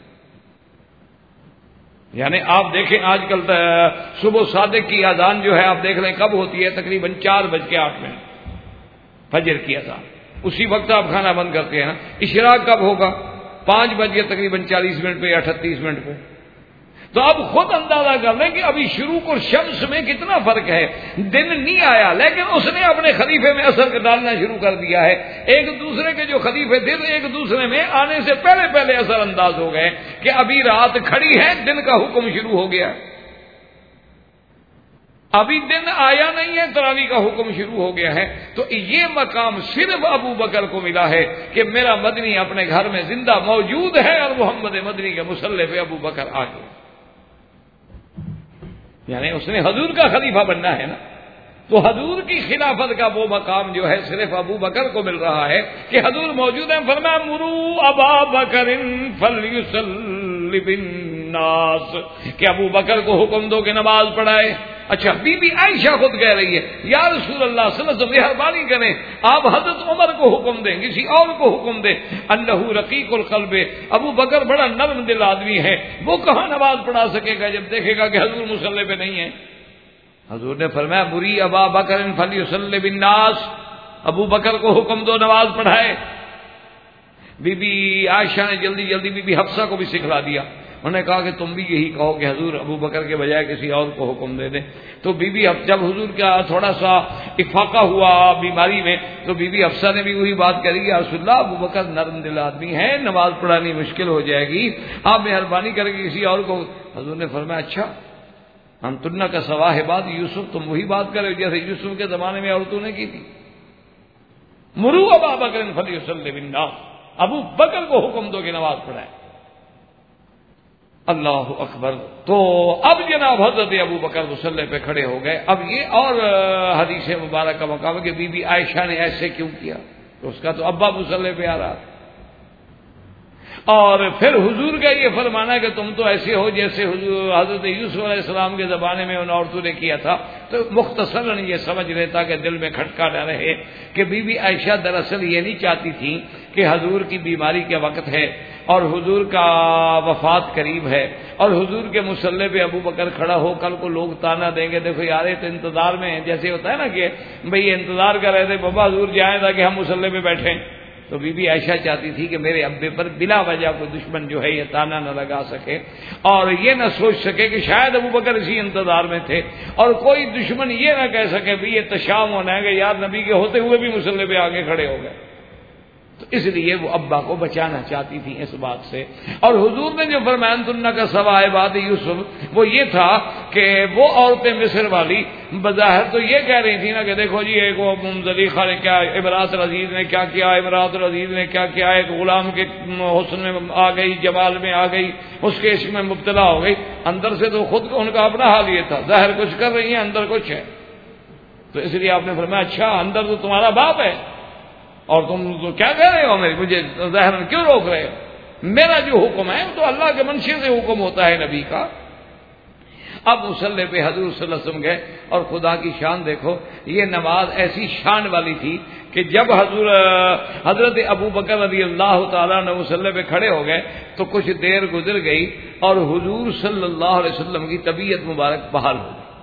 یعنی آپ دیکھیں آج کل صبح صادق کی اذان جو ہے آپ دیکھ لیں کب ہوتی ہے، تقریباً چار بج کے آٹھ منٹ فجر کی اذان، اسی وقت آپ کھانا بند کرتے ہیں نا۔ اشراق کب ہوگا؟ پانچ بج کے تقریباً چالیس منٹ پہ یا اٹھتیس منٹ پہ۔ تو اب خود اندازہ کر لیں کہ ابھی شروع اور شمس میں کتنا فرق ہے۔ دن نہیں آیا لیکن اس نے اپنے خلیفے میں اثر ڈالنا شروع کر دیا ہے۔ ایک دوسرے کے جو خلیفے تھے تو ایک دوسرے میں آنے سے پہلے پہلے اثر انداز ہو گئے کہ ابھی رات کھڑی ہے، دن کا حکم شروع ہو گیا۔ ابھی دن آیا نہیں ہے، تراویح کا حکم شروع ہو گیا ہے۔ تو یہ مقام صرف ابو بکر کو ملا ہے کہ میرا مدنی اپنے گھر میں زندہ موجود ہے اور محمد مدنی کے مصلی پہ ابو بکر آ گئے۔ یعنی اس نے حضور کا خلیفہ بننا ہے نا، تو حضور کی خلافت کا وہ مقام جو ہے صرف ابو بکر کو مل رہا ہے کہ حضور موجود ہیں۔ فرمایا مرو ابا بکر فلیصلی بالناس، کہ ابو بکر کو حکم دو کہ نماز پڑھائے۔ اچھا، بی بی عائشہ خود کہہ رہی ہے یا رسول اللہ صلی اللہ علیہ وسلم مہربانی کریں آپ حضرت عمر کو حکم دیں، کسی اور کو حکم دیں۔ انہ رقیق القلب، ابو بکر بڑا نرم دل آدمی ہے، وہ کہاں نماز پڑھا سکے گا جب دیکھے گا کہ حضور مصلی پہ نہیں ہے۔ حضور نے فرمایا بری ابا بکر فلیصلی بالناس، ابو بکر کو حکم دو نماز پڑھائے۔ بی بی عائشہ نے جلدی جلدی بی بی حفصہ کو بھی سکھلا دیا، انہوں نے کہا کہ تم بھی یہی کہو کہ حضور ابو بکر کے بجائے کسی اور کو حکم دے دیں۔ تو بی بی جب حضور کا تھوڑا سا افاقہ ہوا بیماری میں تو بی بی حفصہ نے بھی وہی بات کری کہ رسول اللہ ابو بکر نرم دل آدمی ہے، نماز پڑھانی مشکل ہو جائے گی، آپ مہربانی کر کے کسی اور کو۔ حضور نے فرمایا اچھا ہم تنہ کا سوا ہے بات یوسف، تم وہی بات کرے جیسے یوسف کے زمانے میں عورتوں نے کی تھی۔ مرو ابا بکر فلیصلی بالناس، ابو بکر کو حکم دو کہ نماز پڑھائے۔ اللہ اکبر۔ تو اب جناب حضرت ابو بکر مصلی پہ کھڑے ہو گئے۔ اب یہ اور حدیث مبارک کا مقام ہے کہ بی بی عائشہ نے ایسے کیوں کیا، تو اس کا تو ابا مصلی پہ آ رہا تھا۔ اور پھر حضور کا یہ فرمانا ہے کہ تم تو ایسے ہو جیسے حضور حضرت یوسف علیہ السلام کے زمانے میں ان عورتوں نے کیا تھا۔ تو مختصراً یہ سمجھ لیتا کہ دل میں کھٹکا نہ رہے کہ بی بی عائشہ دراصل یہ نہیں چاہتی تھی کہ حضور کی بیماری کے وقت ہے اور حضور کا وفات قریب ہے اور حضور کے مصلی پہ ابو بکر کھڑا ہو، کل کو لوگ تانا دیں گے دیکھو یار یہ تو انتظار میں ہے، جیسے ہوتا ہے نا کہ بھئی یہ انتظار کر رہے تھے بابا حضور جائیں تاکہ ہم مصلی پہ بیٹھیں۔ تو بی بی عائشہ چاہتی تھی کہ میرے ابے پر بلا وجہ کوئی دشمن جو ہے یہ تانا نہ لگا سکے اور یہ نہ سوچ سکے کہ شاید ابو بکر اسی انتظار میں تھے، اور کوئی دشمن یہ نہ کہہ سکے بھی یہ تشام ہونا ہے کہ یار نبی کے ہوتے ہوئے بھی مصلی پہ آگے کھڑے ہو گئے۔ تو اس لیے وہ ابا کو بچانا چاہتی تھی اس بات سے۔ اور حضور نے جو فرمایا تنہ کا سوائے بات یوسف، وہ یہ تھا کہ وہ عورتیں مصر والی بظاہر تو یہ کہہ رہی تھی نا کہ دیکھو جی ایک وہ زلیخا نے کیا، امراۃ العزیز نے کیا کیا، امراۃ العزیز نے کیا کیا، ایک غلام کے حسن میں آ گئی، جمال میں آ گئی، اس کے عشق میں مبتلا ہو گئی۔ اندر سے تو خود ان کا اپنا حال یہ تھا، ظاہر کچھ کر رہی ہیں اندر کچھ ہے۔ تو اس لیے آپ نے فرمایا اچھا اندر تو تمہارا باپ ہے اور تم تو کیا کہہ رہے ہو، میری مجھے ظاہر میں کیوں روک رہے ہو؟ میرا جو حکم ہے وہ تو اللہ کے منشے سے حکم ہوتا ہے نبی کا۔ اب مصلی پہ حضور صلی اللہ علیہ وسلم گئے اور خدا کی شان دیکھو، یہ نماز ایسی شان والی تھی کہ جب حضور حضرت ابو بکر رضی اللہ تعالیٰ نے مصلی پہ کھڑے ہو گئے تو کچھ دیر گزر گئی اور حضور صلی اللہ علیہ وسلم کی طبیعت مبارک بحال ہو گئی۔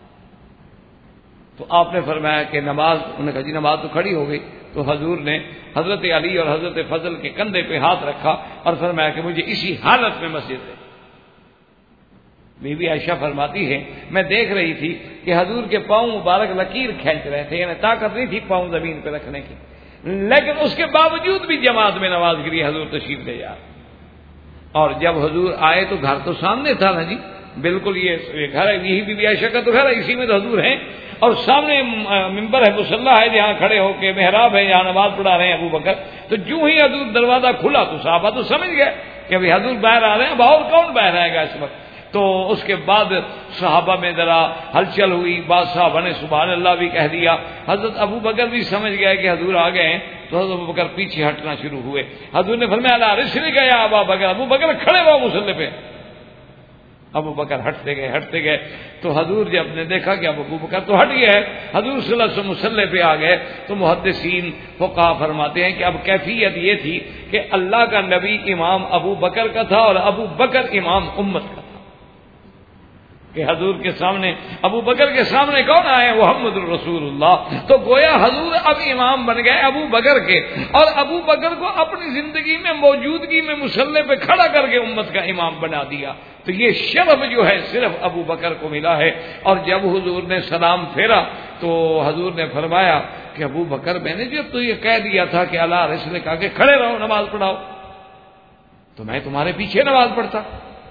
تو آپ نے فرمایا کہ نماز، انہوں نے کہا جی نماز تو کھڑی ہو گئی۔ تو حضور نے حضرت علی اور حضرت فضل کے کندھے پہ ہاتھ رکھا اور فرمایا کہ مجھے اسی حالت میں مسجد ہے۔ بی بی عائشہ فرماتی ہے میں دیکھ رہی تھی کہ حضور کے پاؤں مبارک لکیر کھینچ رہے تھے، یعنی طاقت نہیں تھی پاؤں زمین پہ رکھنے کی، لیکن اس کے باوجود بھی جماعت میں نماز کے لیے حضور تشریف لے جا۔ اور جب حضور آئے تو گھر تو سامنے تھا نا جی، بالکل یہ گھر ہے، یہی بی بی عائشہ کا تو گھر ہے، اسی میں تو حضور ہیں، اور سامنے ممبر ہے، مصلی ہے جہاں کھڑے ہو کے، محراب ہے جہاں نماز پڑھا رہے ہیں ابو بکر۔ تو جو ہی حضور دروازہ کھلا تو صحابہ تو سمجھ گئے کہ ابھی حضور باہر آ رہے ہیں، اب اور کون باہر آئے گا اس وقت۔ تو اس کے بعد صحابہ میں ذرا ہلچل ہوئی، بعض صحابہ نے سبحان اللہ بھی کہہ دیا، حضرت ابو بکر بھی سمجھ گئے کہ حضور آ گئے ہیں، تو حضرت ابو بکر پیچھے ہٹنا شروع ہوئے۔ حضور نے فرمایا لا رسلک یا ابا بکر، ابو بکر کھڑے ہو مصلی پہ۔ ابو بکر ہٹتے گئے ہٹتے گئے تو حضور جب نے دیکھا کہ اب ابو بکر تو ہٹ گیا ہے، حضور صلی اللہ علیہ وسلم مصلی پہ آ گئے، تو محدثین فقہا فرماتے ہیں کہ اب کیفیت یہ تھی کہ اللہ کا نبی امام ابو بکر کا تھا اور ابو بکر امام امت کا تھا، کہ حضور کے سامنے ابو بکر کے سامنے کون آئے؟ محمد الرسول اللہ۔ تو گویا حضور اب امام بن گئے ابو بکر کے، اور ابو بکر کو اپنی زندگی میں موجودگی میں مصلی پہ کھڑا کر کے امت کا امام بنا دیا۔ تو یہ شرف جو ہے صرف ابو بکر کو ملا ہے۔ اور جب حضور نے سلام پھیرا تو حضور نے فرمایا کہ ابو بکر میں نے جو تو یہ کہہ دیا تھا کہ اللہ رسول نے کہا کہ کھڑے رہو نماز پڑھاؤ، تو میں تمہارے پیچھے نماز پڑھتا۔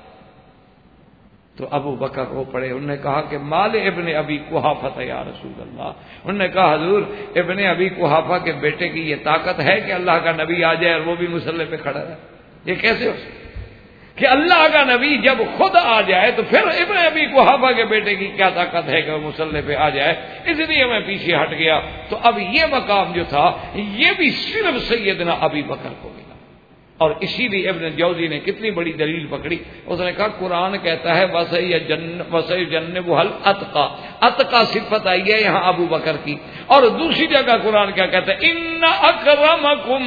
تو ابو بکر رو پڑے، انہوں نے کہا کہ مال ابن ابی قحافہ یا رسول اللہ، انہوں نے کہا حضور ابن ابی قحافہ کے بیٹے کی یہ طاقت ہے کہ اللہ کا نبی آ جائے اور وہ بھی مصلی پہ کھڑا رہے؟ یہ کیسے ہو سکتا کہ اللہ کا نبی جب خود آ جائے تو پھر ابن ابی قحافہ کے بیٹے کی کیا طاقت ہے کہ وہ مصلی پہ آ جائے؟ اس لیے میں پیچھے ہٹ گیا۔ تو اب یہ مقام جو تھا یہ بھی صرف سیدنا ابی بکر کو ملا، اور اسی لیے ابن جوزی نے کتنی بڑی دلیل پکڑی، اس نے کہا قرآن کہتا ہے وَسَيُجَنَّبُهَا الْأَتْقَى، اتقا صفت آئی ہے یہاں ابو بکر کی، اور دوسری جگہ قرآن کیا کہتا ہے ان اکرمکم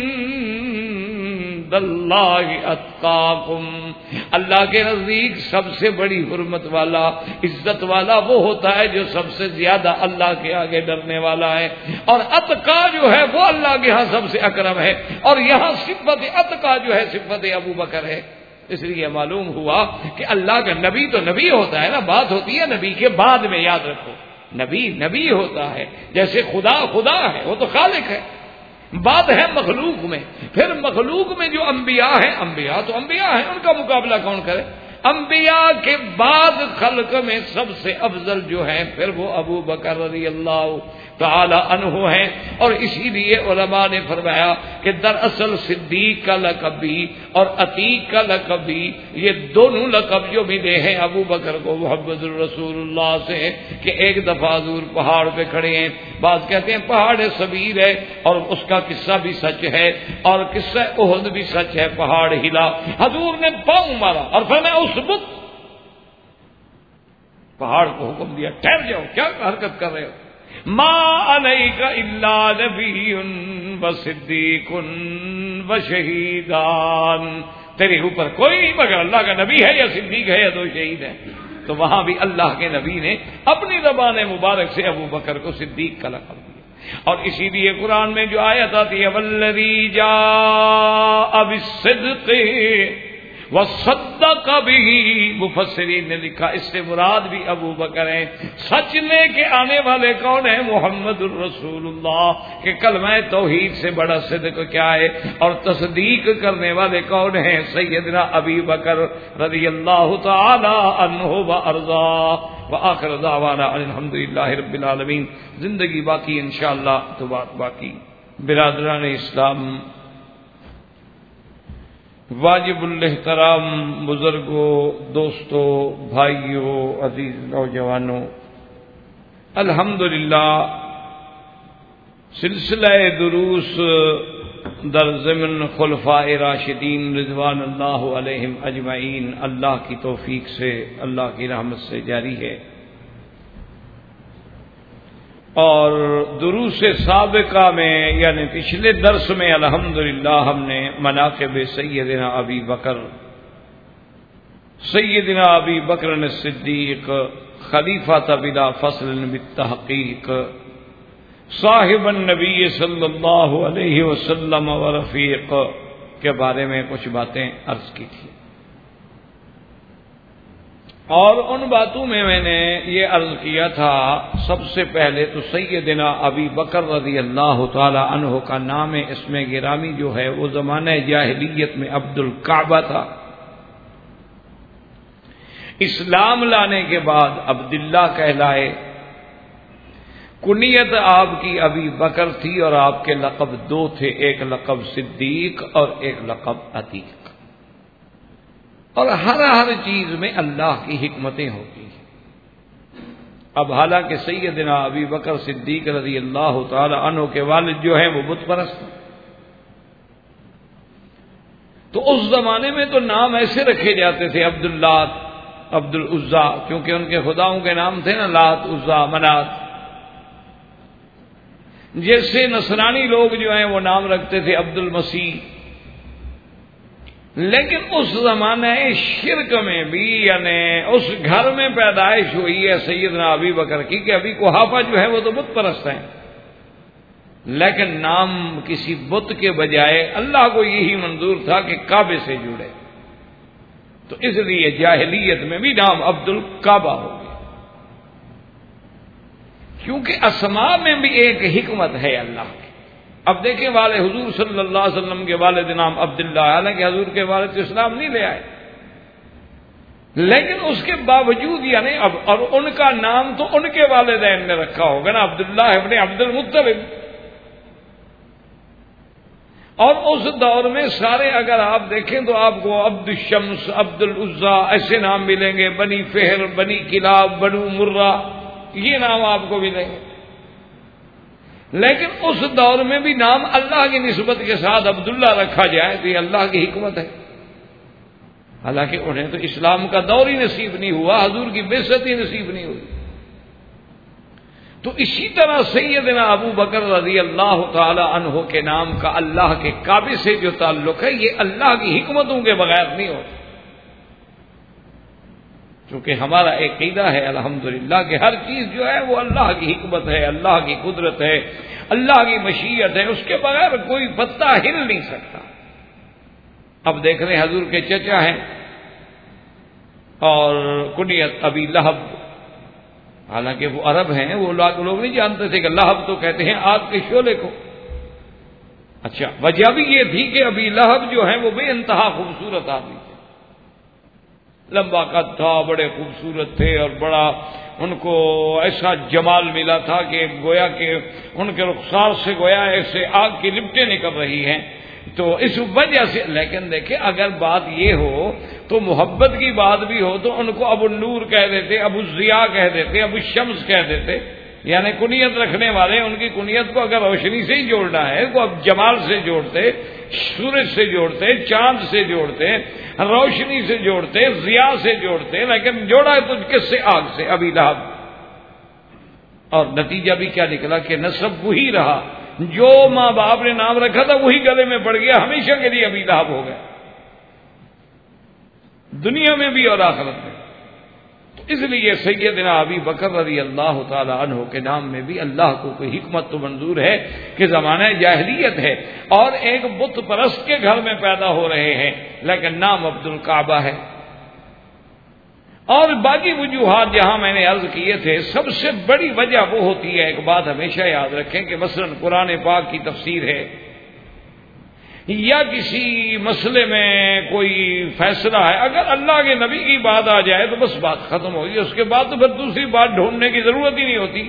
عند اللہ اتقاکم، اللہ کے نزدیک سب سے بڑی حرمت والا عزت والا وہ ہوتا ہے جو سب سے زیادہ اللہ کے آگے ڈرنے والا ہے، اور اتقا جو ہے وہ اللہ کے ہاں سب سے اکرم ہے، اور یہاں صفت اتقا جو ہے صفت ابو بکر ہے۔ اس لیے معلوم ہوا کہ اللہ کا نبی تو نبی ہوتا ہے نا، بات ہوتی ہے نبی کے بعد میں، یاد رکھو نبی نبی ہوتا ہے، جیسے خدا خدا ہے، وہ تو خالق ہے، بات ہے مخلوق میں، پھر مخلوق میں جو انبیاء ہیں، انبیاء تو انبیاء ہیں، ان کا مقابلہ کون کرے؟ انبیاء کے بعد خلق میں سب سے افضل جو ہیں پھر وہ ابو بکر رضی اللہ تعالی عنہ ہیں۔ اور اسی لیے علماء نے فرمایا کہ دراصل صدیق کا لقب بھی اور عتیق کا لقب بھی، یہ دونوں لقب جو ملے ہیں ابو بکر کو محمد الرسول اللہ سے، کہ ایک دفعہ حضور پہاڑ پہ کھڑے ہیں، بعض کہتے ہیں پہاڑ صبیر ہے، اور اس کا قصہ بھی سچ ہے، اور قصہ احد بھی سچ ہے، پہاڑ ہلا، حضور نے پاؤں مارا اور فرمایا اس وقت پہاڑ کو حکم دیا ٹھہر جاؤ، کیا حرکت کر رہے ہو؟ ما علیک الا نبی و صدیق و شہیدان، تیرے اوپر کوئی نہیں مگر اللہ کا نبی ہے یا صدیق ہے یا دو شہید ہیں۔ تو وہاں بھی اللہ کے نبی نے اپنی زبان مبارک سے ابو بکر کو صدیق کا لقب دیا۔ اور اسی لیے قرآن میں جو آیت آتی ہے والذی جاء بالصدق وصدق به، مفسرین نے لکھا اس سے مراد بھی ابو بکر ہیں۔ سچ لے کے آنے والے کون ہیں؟ محمد الرسول اللہ، کہ کلمہ توحید سے بڑا صدق کیا ہے، اور تصدیق کرنے والے کون ہیں؟ سیدنا ابی بکر رضی اللہ تعالی عنہ وارضاہ۔ وآخر دعوانا الحمدللہ رب العالمین۔ زندگی باقی انشاءاللہ تو بات باقی۔ برادران اسلام، واجب الاحترام بزرگوں، دوستوں، بھائیوں، عزیز نوجوانوں، الحمدللہ سلسلہ دروس در ضمن خلفاء راشدین رضوان اللہ علیہم اجمعین اللہ کی توفیق سے، اللہ کی رحمت سے جاری ہے، اور دروس سابقہ میں یعنی پچھلے درس میں الحمدللہ ہم نے مناقب سیدنا ابی بکر سیدنا ابی بکر الصدیق خلیفۃ بلا فصل بالتحقیق صاحب النبی صلی اللہ علیہ وسلم ورفیق کے بارے میں کچھ باتیں عرض کی تھی، اور ان باتوں میں میں نے یہ عرض کیا تھا سب سے پہلے تو سیدنا ابی بکر رضی اللہ تعالی عنہ کا نام اسم گرامی جو ہے وہ زمانہ جاہلیت میں عبد الکعبہ تھا، اسلام لانے کے بعد عبداللہ کہلائے، کنیت آپ کی ابی بکر تھی، اور آپ کے لقب دو تھے، ایک لقب صدیق اور ایک لقب عتیق۔ اور ہر ہر چیز میں اللہ کی حکمتیں ہوتی ہیں۔ اب حالانکہ سیدنا ابی بکر صدیق رضی اللہ تعالی عنہ کے والد جو ہیں وہ بت پرست ہیں، تو اس زمانے میں تو نام ایسے رکھے جاتے تھے عبداللہ، عبد العزا، کیونکہ ان کے خداؤں کے نام تھے نا، لات، عزا، منات۔ جیسے نصرانی لوگ جو ہیں وہ نام رکھتے تھے عبد المسیح۔ لیکن اس زمانے شرک میں بھی، یعنی اس گھر میں پیدائش ہوئی ہے سیدنا ابی بکر کی کہ ابھی قحافہ جو ہے وہ تو بت پرست ہیں، لیکن نام کسی بت کے بجائے اللہ کو یہی منظور تھا کہ کعبے سے جڑے، تو اس لیے جاہلیت میں بھی نام عبد الکعبہ ہو گیا، کیونکہ اسماء میں بھی ایک حکمت ہے اللہ کی۔ اب دیکھیں والے حضور صلی اللہ علیہ وسلم کے والد نام عبداللہ، حالانکہ حضور کے والد اسلام نہیں لے آئے، لیکن اس کے باوجود یعنی اب اور ان کا نام تو ان کے والدین نے رکھا ہوگا نا، عبداللہ ابن عبد المطلب۔ اور اس دور میں سارے اگر آپ دیکھیں تو آپ کو عبد الشمس، عبد العزا ایسے نام ملیں گے، بنی فہر، بنی کلاب، بنو مرہ، یہ نام آپ کو ملیں گے۔ لیکن اس دور میں بھی نام اللہ کی نسبت کے ساتھ عبداللہ رکھا جائے تو یہ اللہ کی حکمت ہے، حالانکہ انہیں تو اسلام کا دور ہی نصیب نہیں ہوا، حضور کی بعثت ہی نصیب نہیں ہوئی۔ تو اسی طرح سیدنا ابو بکر رضی اللہ تعالی عنہ کے نام کا اللہ کے کعبے سے جو تعلق ہے، یہ اللہ کی حکمتوں کے بغیر نہیں ہوتا، کیونکہ ہمارا ایک عقیدہ ہے الحمدللہ کہ ہر چیز جو ہے وہ اللہ کی حکمت ہے، اللہ کی قدرت ہے، اللہ کی مشیت ہے، اس کے بغیر کوئی پتہ ہل نہیں سکتا۔ اب دیکھ رہے ہیں حضور کے چچا ہیں اور کنیت ابی لہب، حالانکہ وہ عرب ہیں، وہ لوگ نہیں جانتے تھے کہ لہب تو کہتے ہیں آگ کے شعلے کو۔ اچھا، وجہ بھی یہ تھی کہ ابی لہب جو ہیں وہ بے انتہا خوبصورت آدمی تھے، لمبا قد تھا، بڑے خوبصورت تھے، اور بڑا ان کو ایسا جمال ملا تھا کہ گویا کہ ان کے رخسار سے گویا ایسے آگ کی لپٹیں نکل رہی ہیں۔ تو اس وجہ سے، لیکن دیکھیں اگر بات یہ ہو تو محبت کی بات بھی ہو تو ان کو ابو النور کہہ دیتے، ابو الضیاء کہہ دیتے، ابو الشمس کہہ دیتے، یعنی کنیت رکھنے والے ان کی کنیت کو اگر روشنی سے ہی جوڑنا ہے تو اب جمال سے جوڑتے، سورج سے جوڑتے، چاند سے جوڑتے، روشنی سے جوڑتے، ضیاء سے جوڑتے، لیکن جوڑا ہے تو کس سے؟ آگ سے، ابی لہب۔ اور نتیجہ بھی کیا نکلا کہ نسب وہی رہا، جو ماں باپ نے نام رکھا تھا وہی گلے میں پڑ گیا، ہمیشہ کے لیے ابی لہب ہو گیا، دنیا میں بھی اور آخرت میں۔ تو اس لیے سیدنا ابی بکر رضی اللہ تعالی عنہ کے نام میں بھی اللہ کو کوئی حکمت تو منظور ہے کہ زمانہ جاہلیت ہے اور ایک بت پرست کے گھر میں پیدا ہو رہے ہیں، لیکن نام عبد الکعبہ ہے۔ اور باقی وجوہات جہاں میں نے عرض کیے تھے، سب سے بڑی وجہ وہ ہوتی ہے، ایک بات ہمیشہ یاد رکھیں کہ مثلا قرآن پاک کی تفسیر ہے یا کسی مسئلے میں کوئی فیصلہ ہے، اگر اللہ کے نبی کی بات آ جائے تو بس بات ختم ہوگی، اس کے بعد تو پھر دوسری بات ڈھونڈنے کی ضرورت ہی نہیں ہوتی۔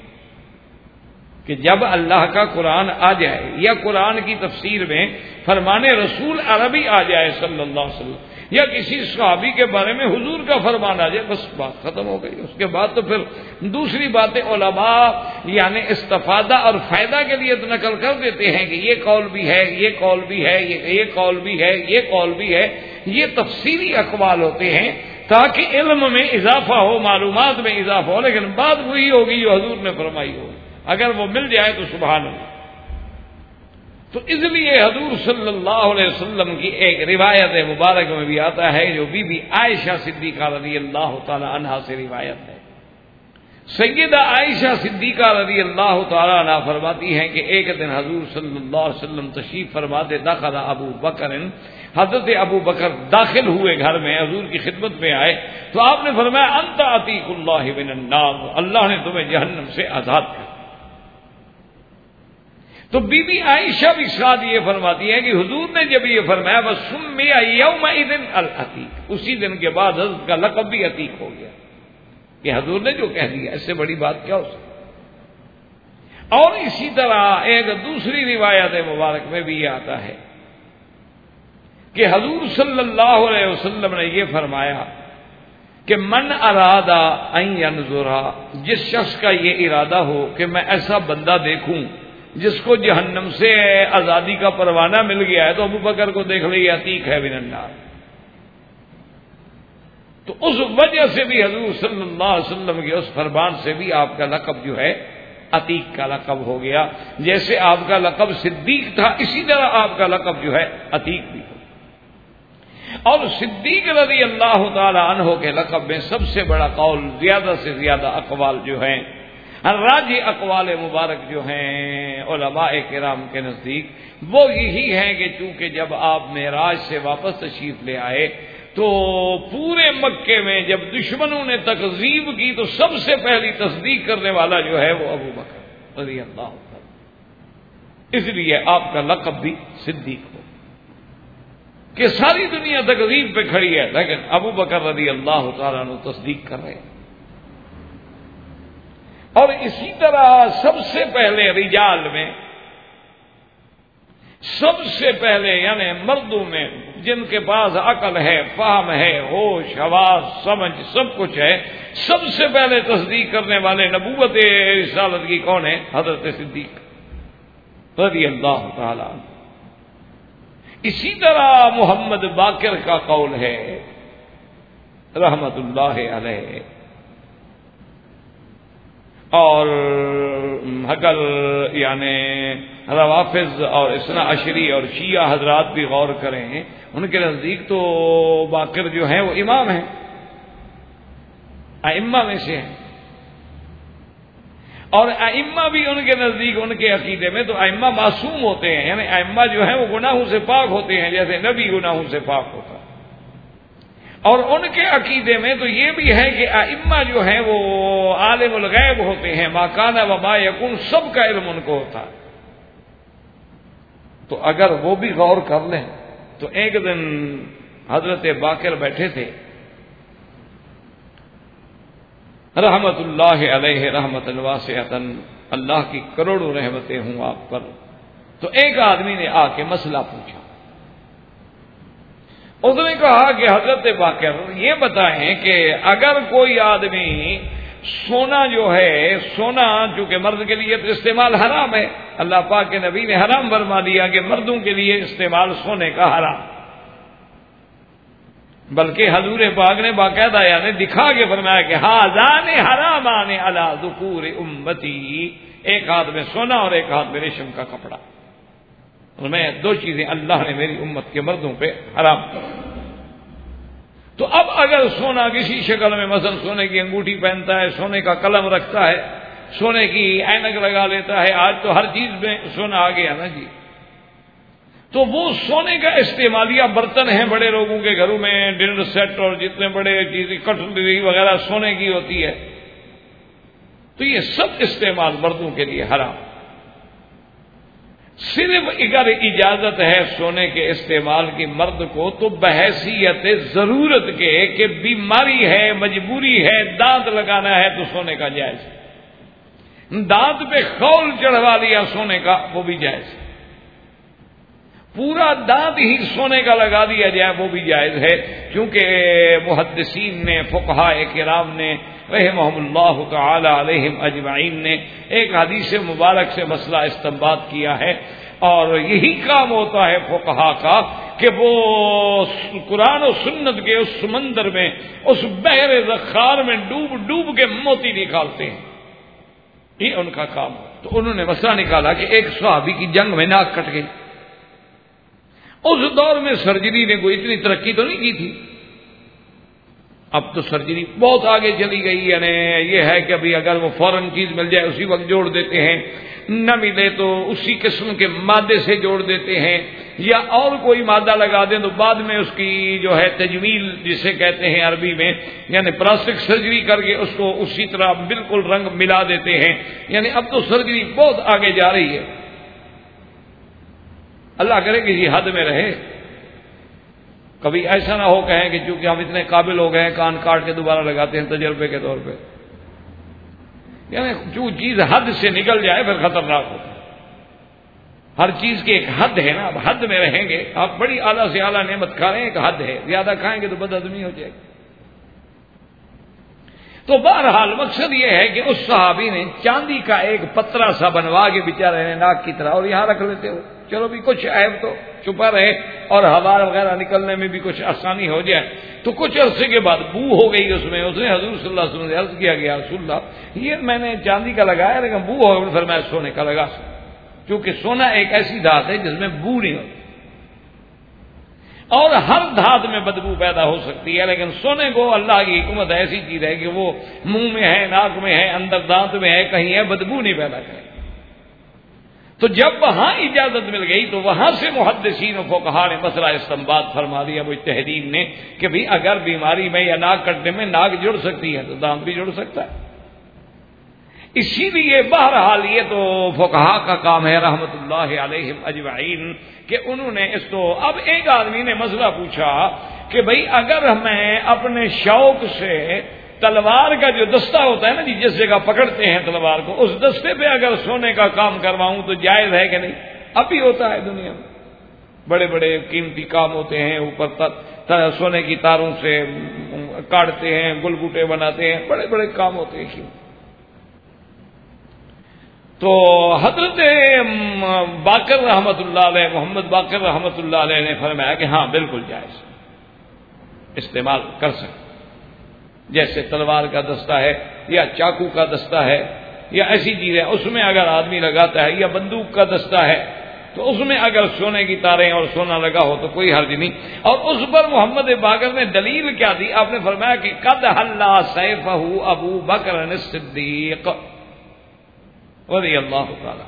کہ جب اللہ کا قرآن آ جائے یا قرآن کی تفسیر میں فرمان رسول عربی آ جائے صلی اللہ علیہ وسلم، یا کسی صحابی کے بارے میں حضور کا فرمان آ جائے، بس بات ختم ہو گئی، اس کے بعد تو پھر دوسری باتیں علماء یعنی استفادہ اور فائدہ کے لیے تو نقل کر دیتے ہیں کہ یہ قول بھی ہے، یہ قول بھی ہے، یہ یہ قول بھی ہے، یہ قول بھی ہے، یہ تفصیلی اقوال ہوتے ہیں تاکہ علم میں اضافہ ہو، معلومات میں اضافہ ہو، لیکن بات وہی ہوگی جو حضور نے فرمائی ہو، اگر وہ مل جائے تو سبحان اللہ۔ تو اس لیے حضور صلی اللہ علیہ وسلم کی ایک روایت مبارک میں بھی آتا ہے جو بی بی عائشہ صدیقہ رضی اللہ تعالی عنہا سے روایت ہے۔ سیدہ عائشہ صدیقہ رضی اللہ تعالی عنہا فرماتی ہیں کہ ایک دن حضور صلی اللہ علیہ وسلم تشریف فرماتے، دخل ابو بکر، حضرت ابو بکر داخل ہوئے گھر میں، حضور کی خدمت میں آئے تو آپ نے فرمایا انت عتیق اللہ من النار، اللہ نے تمہیں جہنم سے آزاد کر۔ تو بی بی عائشہ بھی ساتھ یہ فرماتی ہے کہ حضور نے جب یہ فرمایا بس سمی یومئذ العتیق، اسی دن کے بعد حضرت کا لقب بھی عتیق ہو گیا کہ حضور نے جو کہہ دیا، اس سے بڑی بات کیا ہو سکتی۔ اور اسی طرح ایک دوسری روایت مبارک میں بھی یہ آتا ہے کہ حضور صلی اللہ علیہ وسلم نے یہ فرمایا کہ من ارادہ ان ینظرا، جس شخص کا یہ ارادہ ہو کہ میں ایسا بندہ دیکھوں جس کو جہنم سے آزادی کا پروانہ مل گیا ہے، تو ابو بکر کو دیکھ لے، یہ عتیق ہے من النار۔ تو اس وجہ سے بھی حضور صلی اللہ علیہ وسلم کے اس فرمان سے بھی آپ کا لقب جو ہے عتیق کا لقب ہو گیا۔ جیسے آپ کا لقب صدیق تھا، اسی طرح آپ کا لقب جو ہے عتیق بھی ہو۔ اور صدیق رضی اللہ تعالی عنہ کے لقب میں سب سے بڑا قول، زیادہ سے زیادہ اقوال جو ہیں، راجی اقوال مبارک جو ہیں علماء کرام کے نزدیک، وہ یہی ہیں کہ چونکہ جب آپ معراج سے واپس تشریف لے آئے تو پورے مکے میں جب دشمنوں نے تکذیب کی تو سب سے پہلی تصدیق کرنے والا جو ہے وہ ابو بکر رضی اللہ عنہ، اس لیے آپ کا لقب بھی صدیق ہو کہ ساری دنیا تکذیب پہ کھڑی ہے لیکن ابو بکر رضی اللہ تعالیٰ عنہ تصدیق کر رہے ہیں۔ اور اسی طرح سب سے پہلے رجال میں، سب سے پہلے یعنی مردوں میں جن کے پاس عقل ہے، فہم ہے، ہوش، حواس، سمجھ سب کچھ ہے، سب سے پہلے تصدیق کرنے والے نبوت رسالت کی کون ہے؟ حضرت صدیق رضی اللہ تعالی عنہ۔ اسی طرح محمد باقر کا قول ہے رحمت اللہ علیہ، اور اگر یعنی روافظ اور اثنا عشری اور شیعہ حضرات بھی غور کریں، ان کے نزدیک تو باقر جو ہیں وہ امام ہیں، ائمہ میں سے ہیں، اور ائمہ بھی ان کے نزدیک، ان کے عقیدے میں تو ائمہ معصوم ہوتے ہیں، یعنی ائمہ جو ہیں وہ گناہوں سے پاک ہوتے ہیں جیسے نبی گناہوں سے پاک ہوتا ہے۔ اور ان کے عقیدے میں تو یہ بھی ہے کہ ائمہ جو ہیں وہ عالم الغیب ہوتے ہیں، ما کان و ما یکون، سب کا علم ان کو ہوتا ہے۔ تو اگر وہ بھی غور کر لیں تو ایک دن حضرت باقر بیٹھے تھے رحمت اللہ علیہ رحمت واسعۃ، اللہ کی کروڑوں رحمتیں ہوں آپ پر۔ تو ایک آدمی نے آ کے مسئلہ پوچھا، اس نے کہا کہ حضرت باقر یہ بتائیں کہ اگر کوئی آدمی سونا جو ہے، سونا چونکہ مرد کے لیے تو استعمال حرام ہے، اللہ پاک کے نبی نے حرام فرما دیا کہ مردوں کے لیے استعمال سونے کا حرام، بلکہ حضور پاک نے باقاعدہ یعنی دکھا کے فرمایا کہ ہذان حرامان علی ذکور امتی، ایک ہاتھ میں سونا اور ایک ہاتھ میں ریشم کا کپڑا، میں دو چیزیں اللہ نے میری امت کے مردوں پہ حرام کر۔ تو اب اگر سونا کسی شکل میں مثلا سونے کی انگوٹھی پہنتا ہے، سونے کا قلم رکھتا ہے، سونے کی اینک لگا لیتا ہے، آج تو ہر چیز میں سونا آ گیا نا جی، تو وہ سونے کا استعمالیہ برتن ہیں بڑے لوگوں کے گھروں میں، ڈنر سیٹ اور جتنے بڑے چیزیں کٹلری وغیرہ سونے کی ہوتی ہے، تو یہ سب استعمال مردوں کے لیے حرام۔ صرف اگر اجازت ہے سونے کے استعمال کی مرد کو تو بحیثیت ضرورت کے کہ بیماری ہے، مجبوری ہے، دانت لگانا ہے تو سونے کا جائز ہے، دانت پہ خول چڑھوا لیا سونے کا وہ بھی جائز ہے، پورا دانت ہی سونے کا لگا دیا جائے وہ بھی جائز ہے، کیونکہ محدثین نے، فقہاء کرام نے رحمہم اللہ تعالی علیہم اجمعین نے ایک حدیث مبارک سے مسئلہ استنباط کیا ہے، اور یہی کام ہوتا ہے فقہاء کا کہ وہ قرآن و سنت کے اس سمندر میں، اس بحر ذخار میں ڈوب ڈوب کے موتی نکالتے ہیں، یہ ان کا کام ہے۔ تو انہوں نے مسئلہ نکالا کہ ایک صحابی کی جنگ میں ناک کٹ گئی، اس دور میں سرجری نے کوئی اتنی ترقی تو نہیں کی تھی، اب تو سرجری بہت آگے چلی گئی، یعنی یہ ہے کہ ابھی اگر وہ فوراً چیز مل جائے اسی وقت جوڑ دیتے ہیں، نہ ملے تو اسی قسم کے مادے سے جوڑ دیتے ہیں، یا اور کوئی مادہ لگا دیں تو بعد میں اس کی جو ہے تجمیل جسے کہتے ہیں عربی میں، یعنی پلاسٹک سرجری کر کے اس کو اسی طرح بالکل رنگ ملا دیتے ہیں، یعنی اب تو سرجری بہت آگے جا رہی ہے، اللہ کرے کسی حد میں رہے، کبھی ایسا نہ ہو کہیں کہ چونکہ ہم اتنے قابل ہو گئے ہیں کان کاٹ کے دوبارہ لگاتے ہیں تجربے کے طور پہ، یعنی جو چیز حد سے نکل جائے پھر خطرناک ہوتا ہے۔ ہر چیز کی ایک حد ہے نا، اب حد میں رہیں گے. آپ بڑی اعلیٰ سے اعلیٰ نعمت کھا رہے ہیں، ایک حد ہے، زیادہ کھائیں گے تو بد ہضمی ہو جائے گی. تو بہرحال مقصد یہ ہے کہ اس صحابی نے چاندی کا ایک پترا سا بنوا کے بیچارے نے ناک کی طرح اور یہاں رکھ لیتے ہو، چلو بھی کچھ عیب تو چھپا رہے اور ہوا وغیرہ نکلنے میں بھی کچھ آسانی ہو جائے. تو کچھ عرصے کے بعد بو ہو گئی اس میں. اس نے حضور صلی اللہ علیہ وسلم سے عرض کیا گیا رسول اللہ یہ میں نے چاندی کا لگایا لیکن بو ہو گئی. فرمایا سونے کا لگا سکتا، کیونکہ سونا ایک ایسی دھات ہے جس میں بو نہیں ہوتی، اور ہر دھات میں بدبو پیدا ہو سکتی ہے، لیکن سونے کو اللہ کی حکمت ایسی چیز ہے کہ وہ منہ میں ہے، ناک میں ہے، اندر دانت میں ہے، کہیں ہے، بدبو نہیں پیدا کرے. تو جب وہاں اجازت مل گئی تو وہاں سے محدثین و فقہا نے مسئلہ استنباط فرما دیا مجتہدین نے کہ بھی اگر بیماری میں یا ناک کٹنے میں ناک جڑ سکتی ہے تو دانت بھی جڑ سکتا ہے. اسی لیے بہرحال یہ تو فقہا کا کام ہے رحمت اللہ علیہم اجمعین کہ انہوں نے اس کو. اب ایک آدمی نے مسئلہ پوچھا کہ بھئی اگر میں اپنے شوق سے تلوار کا جو دستہ ہوتا ہے نا جی، جس جگہ پکڑتے ہیں تلوار کو، اس دستے پہ اگر سونے کا کام کرواؤں تو جائز ہے کہ نہیں؟ اب بھی ہوتا ہے دنیا میں، بڑے بڑے قیمتی کام ہوتے ہیں، اوپر سونے کی تاروں سے کاٹتے ہیں، گل بوٹے بناتے ہیں، بڑے بڑے کام ہوتے ہیں. کیوں؟ تو حضرت باقر رحمت اللہ علیہ، محمد باقر رحمت اللہ علیہ نے فرمایا کہ ہاں بالکل جائز، استعمال کر سکتے. جیسے تلوار کا دستہ ہے یا چاقو کا دستہ ہے یا ایسی چیز ہے، اس میں اگر آدمی لگاتا ہے، یا بندوق کا دستہ ہے تو اس میں اگر سونے کی تاریں اور سونا لگا ہو تو کوئی حرج نہیں. اور اس پر محمد باقر نے دلیل کیا دی؟ آپ نے فرمایا کہ قد حلا سیفہ ابو بکر الصدیق رضی اللہ تعالی.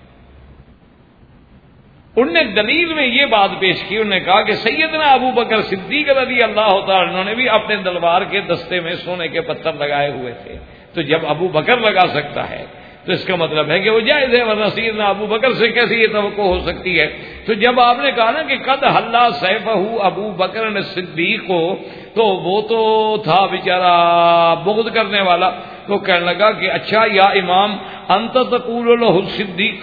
انہوں نے دلیل میں یہ بات پیش کی، انہوں نے کہا کہ سیدنا ابو بکر صدیق رضی اللہ تعالی انہوں نے بھی اپنے تلوار کے دستے میں سونے کے پتھر لگائے ہوئے تھے. تو جب ابو بکر لگا سکتا ہے تو اس کا مطلب ہے کہ وہ جائز ہے، ورنہ سیدنا ابو بکر سے کیسی یہ توقع ہو سکتی ہے؟ تو جب آپ نے کہا نا کہ قد حلا سیفہ ابو بکر صدیق کو، تو وہ تو تھا بیچارہ بغض کرنے والا، تو کہنے لگا کہ اچھا یا امام انت تقول له الصدیق.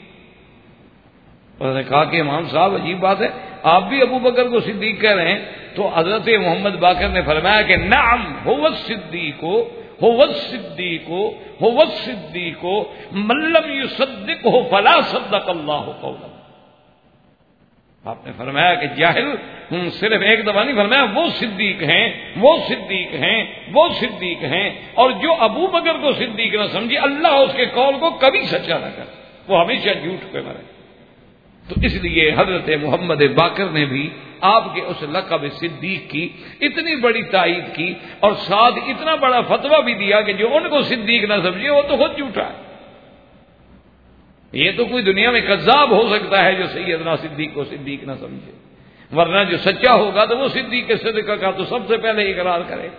انہوں نے کہا کہ امام صاحب عجیب بات ہے، آپ بھی ابو بکر کو صدیق کہہ رہے ہیں. تو حضرت محمد باقر نے فرمایا کہ نعم هو الصدیق هو الصدیق هو الصدیق من لم يصدقه فلا صدق الله قوله. آپ نے فرمایا کہ جاہل صرف ایک دفعہ نہیں فرمایا، وہ صدیق ہیں، وہ صدیق ہیں، وہ صدیق ہیں، اور جو ابو بکر کو صدیق نہ سمجھے اللہ اس کے قول کو کبھی سچا نہ کر، وہ ہمیشہ جھوٹ پہ مرے. تو اس لیے حضرت محمد باقر نے بھی آپ کے اس لقب صدیق کی اتنی بڑی تائید کی اور ساتھ اتنا بڑا فتویٰ بھی دیا کہ جو ان کو صدیق نہ سمجھے وہ تو خود جھوٹا ہے. یہ تو کوئی دنیا میں کذاب ہو سکتا ہے جو سیدنا صدیق کو صدیق نہ سمجھے، ورنہ جو سچا ہوگا تو وہ صدیق کے صدقہ کا تو سب سے پہلے اقرار کرے.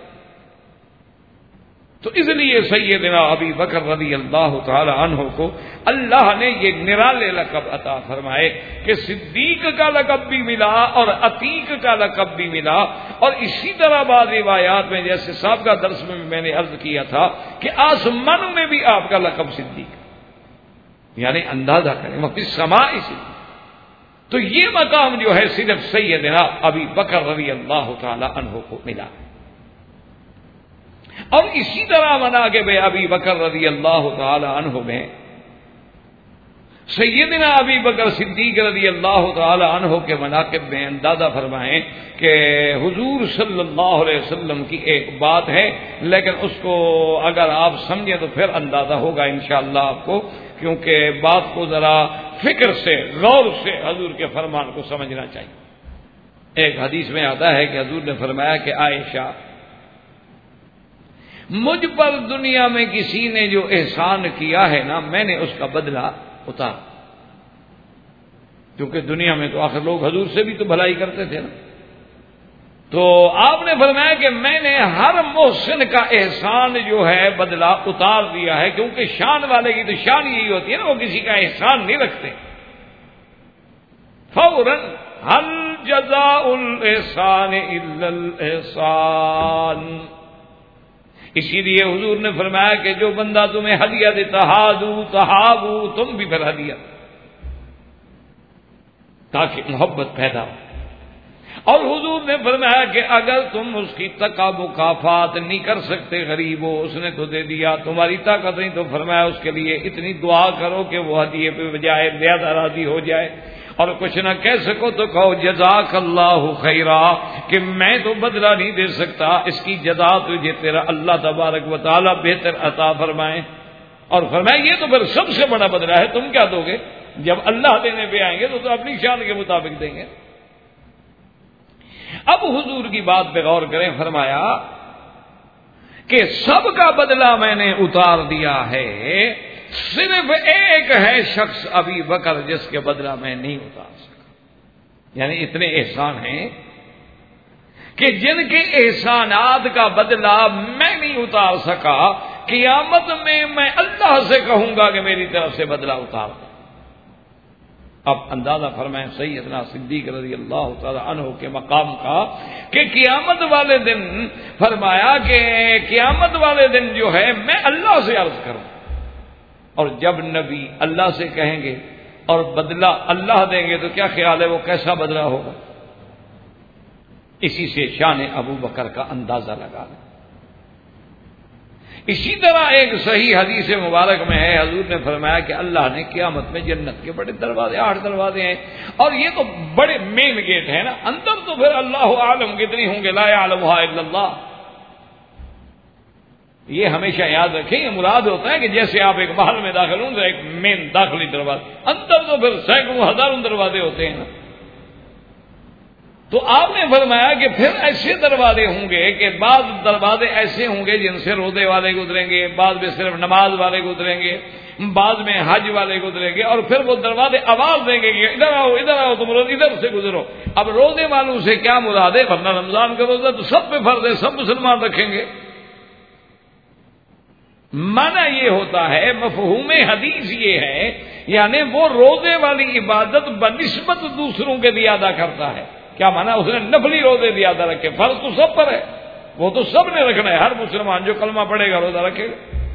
تو اس لیے سیدنا ابی بکر رضی اللہ تعالی عنہ کو اللہ نے یہ نرالے لقب عطا فرمائے کہ صدیق کا لقب بھی ملا اور عتیق کا لقب بھی ملا. اور اسی طرح بعض روایات میں جیسے سابقہ درس میں میں نے عرض کیا تھا کہ آسمان میں بھی آپ کا لقب صدیق، یعنی اندازہ کریں وہ کس سماء صدیق. تو یہ مقام جو ہے صرف سیدنا ابی بکر رضی اللہ تعالی عنہ کو ملا. اور اسی طرح مناقب ابی بکر رضی اللہ تعالی عنہ میں سیدنا ابی بکر صدیق رضی اللہ تعالی عنہ کے مناقب میں اندازہ فرمائیں کہ حضور صلی اللہ علیہ وسلم کی ایک بات ہے، لیکن اس کو اگر آپ سمجھیں تو پھر اندازہ ہوگا انشاءاللہ آپ کو، کیونکہ بات کو ذرا فکر سے غور سے حضور کے فرمان کو سمجھنا چاہیے. ایک حدیث میں آتا ہے کہ حضور نے فرمایا کہ عائشہ مجھ پر دنیا میں کسی نے جو احسان کیا ہے نا میں نے اس کا بدلہ اتار، کیونکہ دنیا میں تو آخر لوگ حضور سے بھی تو بھلائی کرتے تھے نا. تو آپ نے فرمایا کہ میں نے ہر محسن کا احسان جو ہے بدلہ اتار دیا ہے، کیونکہ شان والے کی تو شان یہی ہوتی ہے نا، وہ کسی کا احسان نہیں رکھتے. فوراً هل جزاء الاحسان الا الاحسان. اسی لیے حضور نے فرمایا کہ جو بندہ تمہیں ہدیہ دیتا ہادو تہابو، تم بھی پھر ہدیہ. تاکہ محبت پیدا ہو. اور حضور نے فرمایا کہ اگر تم اس کی تقا مکافات نہیں کر سکتے غریب ہو، اس نے تو دے دیا، تمہاری طاقت نہیں، تو فرمایا اس کے لیے اتنی دعا کرو کہ وہ ہدیے پہ بجائے زیادہ راضی ہو جائے. اور کچھ نہ کہہ سکو تو کہو جزاک اللہ خیرا، کہ میں تو بدلہ نہیں دے سکتا، اس کی جزا تجھے تیرا اللہ تبارک و تعالی بہتر عطا فرمائے. اور فرمایا یہ تو پھر سب سے بڑا بدلہ ہے، تم کیا دو گے؟ جب اللہ دینے پہ آئیں گے تو تو اپنی شان کے مطابق دیں گے. اب حضور کی بات پہ غور کریں. فرمایا کہ سب کا بدلہ میں نے اتار دیا ہے، صرف ایک ہے شخص ابی بکر جس کے بدلہ میں نہیں اتار سکا. یعنی اتنے احسان ہیں کہ جن کے احسانات کا بدلہ میں نہیں اتار سکا، قیامت میں میں اللہ سے کہوں گا کہ میری طرف سے بدلہ اتار دو. اب اندازہ فرمائیں سیدنا صدیق رضی اللہ تعالی عنہ کے مقام کا کہ قیامت والے دن فرمایا کہ قیامت والے دن جو ہے میں اللہ سے عرض کروں، اور جب نبی اللہ سے کہیں گے اور بدلہ اللہ دیں گے تو کیا خیال ہے وہ کیسا بدلہ ہوگا؟ اسی سے شان ابو بکر کا اندازہ لگا لیں. اسی طرح ایک صحیح حدیث مبارک میں ہے، حضور نے فرمایا کہ اللہ نے قیامت میں جنت کے بڑے دروازے، آٹھ دروازے ہیں، اور یہ تو بڑے مین گیٹ ہیں نا، اندر تو پھر اللہ عالم کتنی ہوں گے، لا یعلمها الا اللہ. یہ ہمیشہ یاد رکھیں، یہ مراد ہوتا ہے کہ جیسے آپ ایک محل میں داخل ہوں تو ایک مین داخلی دروازہ، اندر تو پھر سینکڑوں ہزاروں دروازے ہوتے ہیں نا. تو آپ نے فرمایا کہ پھر ایسے دروازے ہوں گے کہ بعض دروازے ایسے ہوں گے جن سے روزے والے گزریں گے، بعض میں صرف نماز والے گزریں گے، بعض میں حج والے گزریں گے، اور پھر وہ دروازے آواز دیں گے کہ ادھر آؤ ادھر آؤ تم روز ادھر سے گزرو. اب روزے والوں سے کیا مراد ہے؟ ورنہ رمضان کا روزہ تو سب پہ فرض ہے، سب مسلمان رکھیں گے. معنی یہ ہوتا ہے، مفہوم حدیث یہ ہے، یعنی وہ روزے والی عبادت بنسبت دوسروں کے لیے ادا کرتا ہے. کیا مانا؟ اس نے نفلی روزے بھی ادا رکھے، فرض تو سب پر ہے، وہ تو سب نے رکھنا ہے، ہر مسلمان جو کلمہ پڑھے گا روزہ رکھے گا.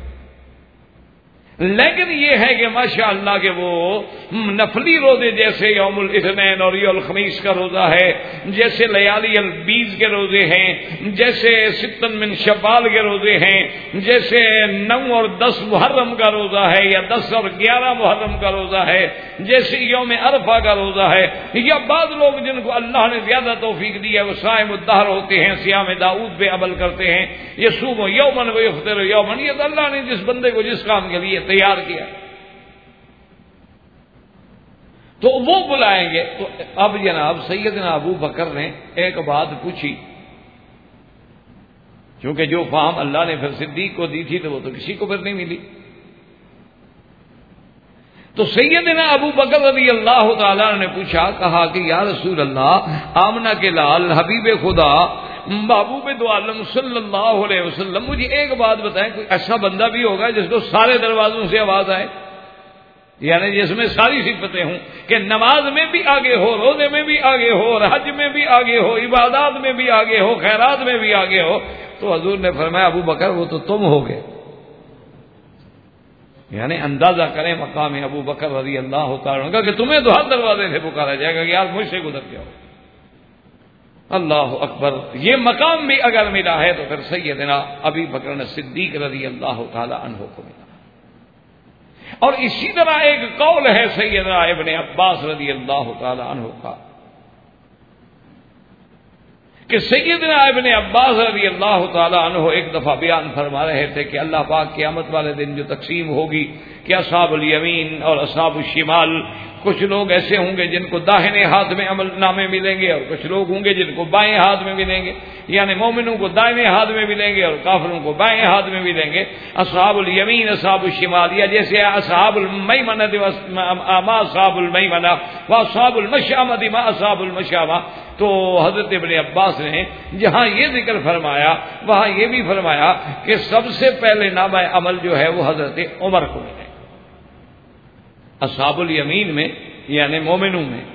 لیکن یہ ہے کہ ماشاء اللہ کہ وہ نفلی روزے جیسے یوم الاثنین اور یوم الخمیس کا روزہ ہے، جیسے لیالی البیز کے روزے ہیں، جیسے ستن من شوال کے روزے ہیں، جیسے نو اور دس محرم کا روزہ ہے، یا دس اور گیارہ محرم کا روزہ ہے، جیسے یوم عرفہ کا روزہ ہے، یا بعض لوگ جن کو اللہ نے زیادہ توفیق دی ہے وہ صائم الدہر ہوتے ہیں، صیام داؤد پہ عمل کرتے ہیں، یصوم یوما و یفطر یوما. یہ تو اللہ نے جس بندے کو جس کام کے لیے تیار کیا تو وہ بلائیں گے. تو اب جناب سیدنا ابو بکر نے ایک بات پوچھی، کیونکہ جو فہم اللہ نے پھر صدیق کو دی تھی تو وہ تو کسی کو پھر نہیں ملی. تو سیدنا ابو بکر رضی اللہ تعالیٰ نے پوچھا، کہا کہ یا رسول اللہ، آمنہ کے لال، حبیب خدا، محبوب دو عالم صلی اللہ علیہ وسلم، مجھے ایک بات بتائیں، کوئی ایسا بندہ بھی ہوگا جس کو سارے دروازوں سے آواز آئے، یعنی جس میں ساری صفتیں ہوں، کہ نماز میں بھی آگے ہو، روزے میں بھی آگے ہو، اور حج میں بھی آگے ہو، عبادات میں بھی آگے ہو، خیرات میں بھی آگے ہو. تو حضور نے فرمایا ابو بکر وہ تو تم ہو گے. یعنی اندازہ کریں مقام ابو بکر رضی اللہ تعالیٰ عنہ کہ تمہیں تو ہر دروازے سے پکارا جائے گا کہ یار مجھ سے گزر جاؤ. اللہ اکبر. یہ مقام بھی اگر ملا ہے تو پھر سیدنا ابی بکر صدیق رضی اللہ تعالی عنہ کو ملا. اور اسی طرح ایک قول ہے سیدنا ابن عباس رضی اللہ تعالی عنہ کا کہ سیدنا ابن عباس رضی اللہ تعالی عنہ ایک دفعہ بیان فرما رہے تھے کہ اللہ پاک قیامت والے دن جو تقسیم ہوگی کہ اصحاب الیمین اور اصحاب الشمال، کچھ لوگ ایسے ہوں گے جن کو داہنے ہاتھ میں عمل نامے ملیں گے، اور کچھ لوگ ہوں گے جن کو بائیں ہاتھ میں ملیں گے. یعنی مومنوں کو دائیں ہاتھ میں ملیں گے اور کافروں کو بائیں ہاتھ میں ملیں گے. اصحاب الیمین اصحاب الشمال، یا جیسے اصحاب المیمنہ ما اصحاب المیمنہ واصحاب المشأمہ ما اصحاب المشأمہ. تو حضرت ابن عباس نے جہاں یہ ذکر فرمایا وہاں یہ بھی فرمایا کہ سب سے پہلے نامہ عمل جو ہے وہ حضرت عمر کو ملے اصحاب الیمین میں، یعنی مومنوں میں.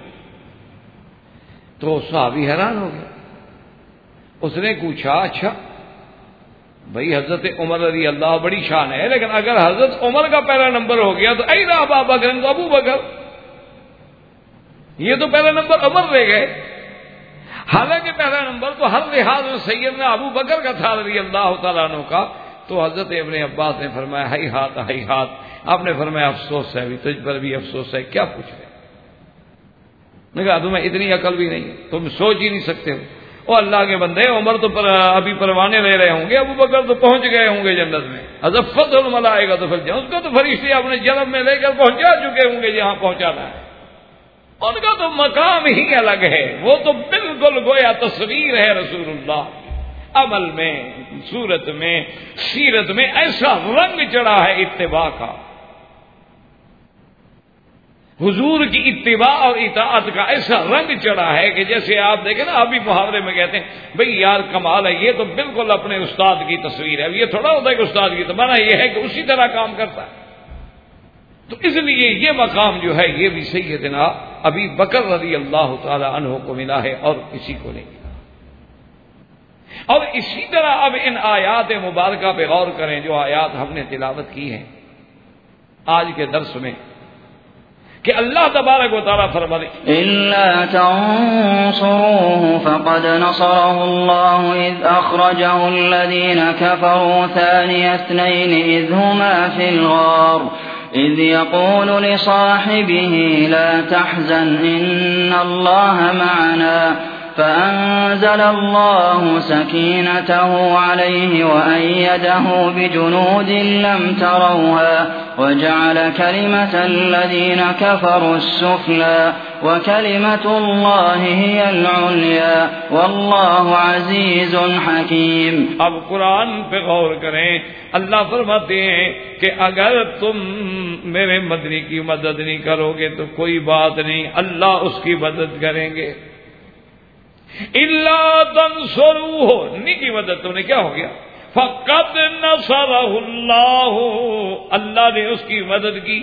تو صحابی حیران ہو گیا. اس نے پوچھا اچھا بھائی حضرت عمر رضی اللہ بڑی شان ہے، لیکن اگر حضرت عمر کا پہلا نمبر ہو گیا تو اے ابا بکر تو ابو بکر. یہ تو پہلا نمبر عمر لے گئے، حالانکہ پہلا نمبر تو ہر لحاظ میں سیدنا ابو بکر کا تھا رضی اللہ تعالیٰ عنہ کا. تو حضرت ابن عباس نے فرمایا ہائی ہاتھ ہائی ہاتھ. آپ نے فرمایا افسوس ہے، بھی تجھ پر بھی افسوس ہے. کیا پوچھ رہے؟ نے کہا تمہیں اتنی عقل بھی نہیں، تم سوچ ہی نہیں سکتے ہو. او اللہ کے بندے، عمر تو پر ابھی پروانے لے رہے ہوں گے، ابو بکر تو پہنچ گئے ہوں گے جنت میں. ازفت الملائکہ تو پھر اس کو تو فرشتے اپنے جنم میں لے کر پہنچا چکے ہوں گے جہاں پہنچانا ہے. ان کا تو مقام ہی الگ ہے، وہ تو بالکل گویا تصویر ہے رسول اللہ. عمل میں، صورت میں، سیرت میں ایسا رنگ چڑھا ہے اتباع کا، حضور کی اتباع اور اطاعت کا ایسا رنگ چڑھا ہے کہ جیسے آپ دیکھیں نا، ابھی محاورے میں کہتے ہیں بھئی یار کمال ہے، یہ تو بالکل اپنے استاد کی تصویر ہے. یہ تھوڑا ہوتا ہے کہ استاد کی، تو مانا یہ ہے کہ اسی طرح کام کرتا ہے. تو اس لیے یہ مقام جو ہے یہ بھی سیدنا ابی بکر رضی اللہ تعالی عنہ کو ملا ہے اور کسی کو نہیں ملا. اور اسی طرح اب ان آیات مبارکہ پہ غور کریں جو آیات ہم نے تلاوت کی ہیں آج کے درس میں، کہ اللہ تبارک و تعالیٰ فرماتے إِلَّا تَنصُرُوهُ فَقَدْ نَصَرَهُ اللَّهُ إِذْ أَخْرَجَهُ الَّذِينَ كَفَرُوا ثَانِيَ اثْنَيْنِ إِذْ هُمَا فِي الْغَارِ إِذْ يَقُولُ لِصَاحِبِهِ لَا تَحْزَنْ إِنَّ اللَّهَ مَعَنَا فأنزل الله سكينته عليه وأيده بجنود لم تروها وجعل كلمة الذين كفروا السفلى وكلمة الله هي العليا والله عزيز حكيم. اب قرآن پہ غور کریں. اللہ فرماتے ہیں کہ اگر تم میرے مدنی کی مدد نہیں کرو گے تو کوئی بات نہیں، اللہ اس کی مدد کریں گے. الا تنصروہ، نہیں کی مدد تم نے کیا ہو گیا؟ فقد نصرہ اللہ، اللہ نے اس کی مدد کی.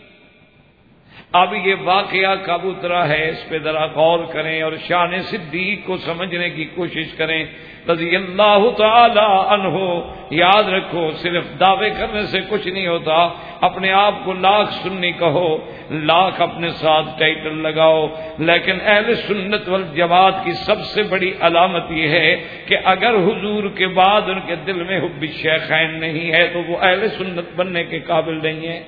اب یہ واقعہ کب اترا ہے اس پہ ذرا غور کریں اور شان صدیق کو سمجھنے کی کوشش کریں رضی اللہ تعالی عنہ. یاد رکھو صرف دعوے کرنے سے کچھ نہیں ہوتا. اپنے آپ کو لاکھ سنی کہو، لاکھ اپنے ساتھ ٹائٹل لگاؤ، لیکن اہل سنت والجماعت کی سب سے بڑی علامت یہ ہے کہ اگر حضور کے بعد ان کے دل میں حب الشیخین نہیں ہے تو وہ اہل سنت بننے کے قابل نہیں ہے.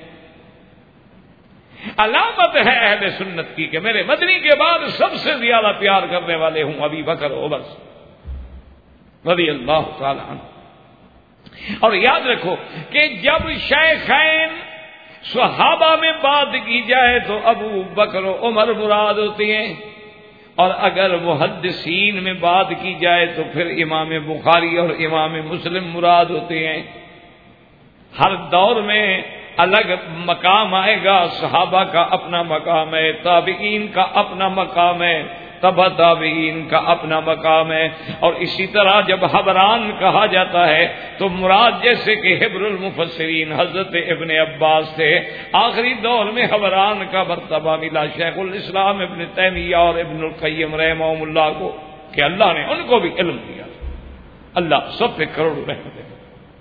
علامت ہے اہل سنت کی کہ میرے مدنی کے بعد سب سے زیادہ پیار کرنے والے ہوں ابی بکر عمر رضی اللہ تعالی عنہ. اور یاد رکھو کہ جب شیخین صحابہ میں بات کی جائے تو ابو بکر و عمر مراد ہوتے ہیں، اور اگر محدثین میں بات کی جائے تو پھر امام بخاری اور امام مسلم مراد ہوتے ہیں. ہر دور میں الگ مقام آئے گا. صحابہ کا اپنا مقام ہے، تابعین کا اپنا مقام ہے، تبع تابعین کا اپنا مقام ہے. اور اسی طرح جب حبران کہا جاتا ہے تو مراد جیسے کہ حبر المفسرین حضرت ابن عباس تھے، آخری دور میں حبران کا مرتبہ ملا شیخ الاسلام ابن تیمیہ اور ابن القیم رحمہم اللہ کو، کہ اللہ نے ان کو بھی علم دیا. اللہ سب پہ کروڑ رحمت ہے.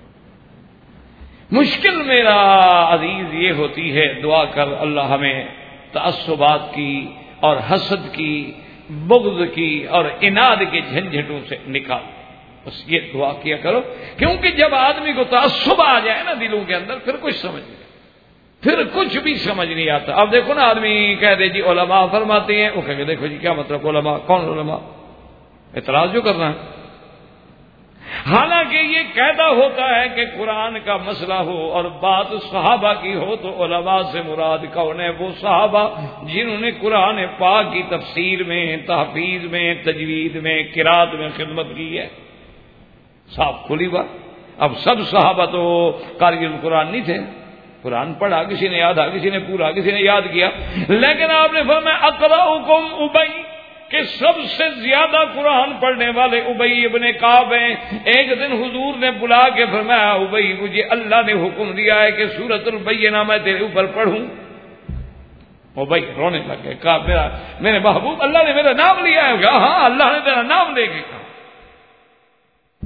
مشکل میرا عزیز یہ ہوتی ہے، دعا کر اللہ ہمیں تعصبات کی اور حسد کی، بغض کی اور اناد کے جھنجھٹوں سے نکال. بس یہ دعا کیا کرو، کیونکہ جب آدمی کو تعصب آ جائے نا دلوں کے اندر پھر کچھ سمجھ نہیں، پھر کچھ بھی سمجھ نہیں آتا. اب دیکھو نا آدمی کہہ دے جی علماء فرماتے ہیں، وہ کہیں گے دیکھو جی کیا مطلب علماء، کون علماء؟ اعتراض جو کرنا ہے. حالانکہ یہ قاعدہ ہوتا ہے کہ قرآن کا مسئلہ ہو اور بات صحابہ کی ہو تو علماء سے مراد کون ہے؟ وہ صحابہ جنہوں نے قرآن پاک کی تفسیر میں، تحفیظ میں، تجوید میں، قرات میں خدمت کی ہے. صاف کھلی بات. اب سب صحابہ تو قاری القرآن نہیں تھے، قرآن پڑھا کسی نے یاد آ، کسی نے پورا، کسی نے یاد کیا. لیکن آپ نے فرمایا اقرأکم ابی، کہ سب سے زیادہ قرآن پڑھنے والے ابی ابن کعب ہیں. ایک دن حضور نے بلا کے فرمایا ابی مجھے اللہ نے حکم دیا ہے کہ سورۃ البینہ میں تیرے اوپر پڑھوں. ابی رونے لگ گئے، کہا میرا میرے محبوب اللہ نے میرا نام لیا ہے. ہاں اللہ نے تیرا نام لے کے کہا.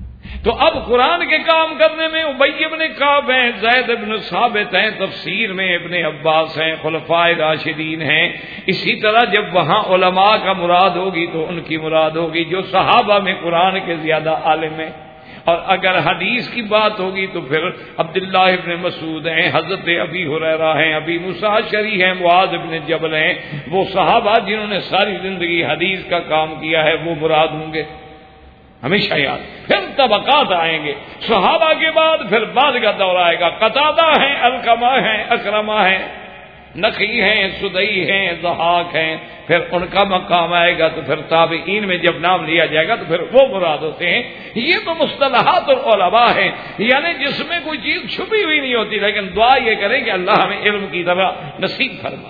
تو اب قرآن کے کام کرنے میں ابی ابن کعب ہیں، زید ابن ثابت ہیں، تفسیر میں ابن عباس ہیں، خلفائے راشدین ہیں. اسی طرح جب وہاں علماء کا مراد ہوگی تو ان کی مراد ہوگی جو صحابہ میں قرآن کے زیادہ عالم ہیں. اور اگر حدیث کی بات ہوگی تو پھر عبداللہ ابن مسعود ہیں، حضرت ابی ہریرہ ہیں، ابی موسیٰ اشعری ہیں، معاذ ابن جبل ہیں. وہ صحابہ جنہوں نے ساری زندگی حدیث کا کام کیا ہے وہ مراد ہوں گے. ہمیشہ یاد. پھر طبقات آئیں گے صحابہ کے بعد، پھر بعد کا دور آئے گا. قتادہ ہیں، علقمہ ہیں، اکرمہ ہیں، نخعی ہیں، سدئی ہیں، ضحاک ہیں. پھر ان کا مقام آئے گا تو پھر تابعین میں جب نام لیا جائے گا تو پھر وہ مراد ہوتے ہیں. یہ تو مصطلحات العلماء ہیں، یعنی جس میں کوئی چیز چھپی ہوئی نہیں ہوتی، لیکن دعا یہ کریں کہ اللہ ہمیں علم کی طرح نصیب فرما.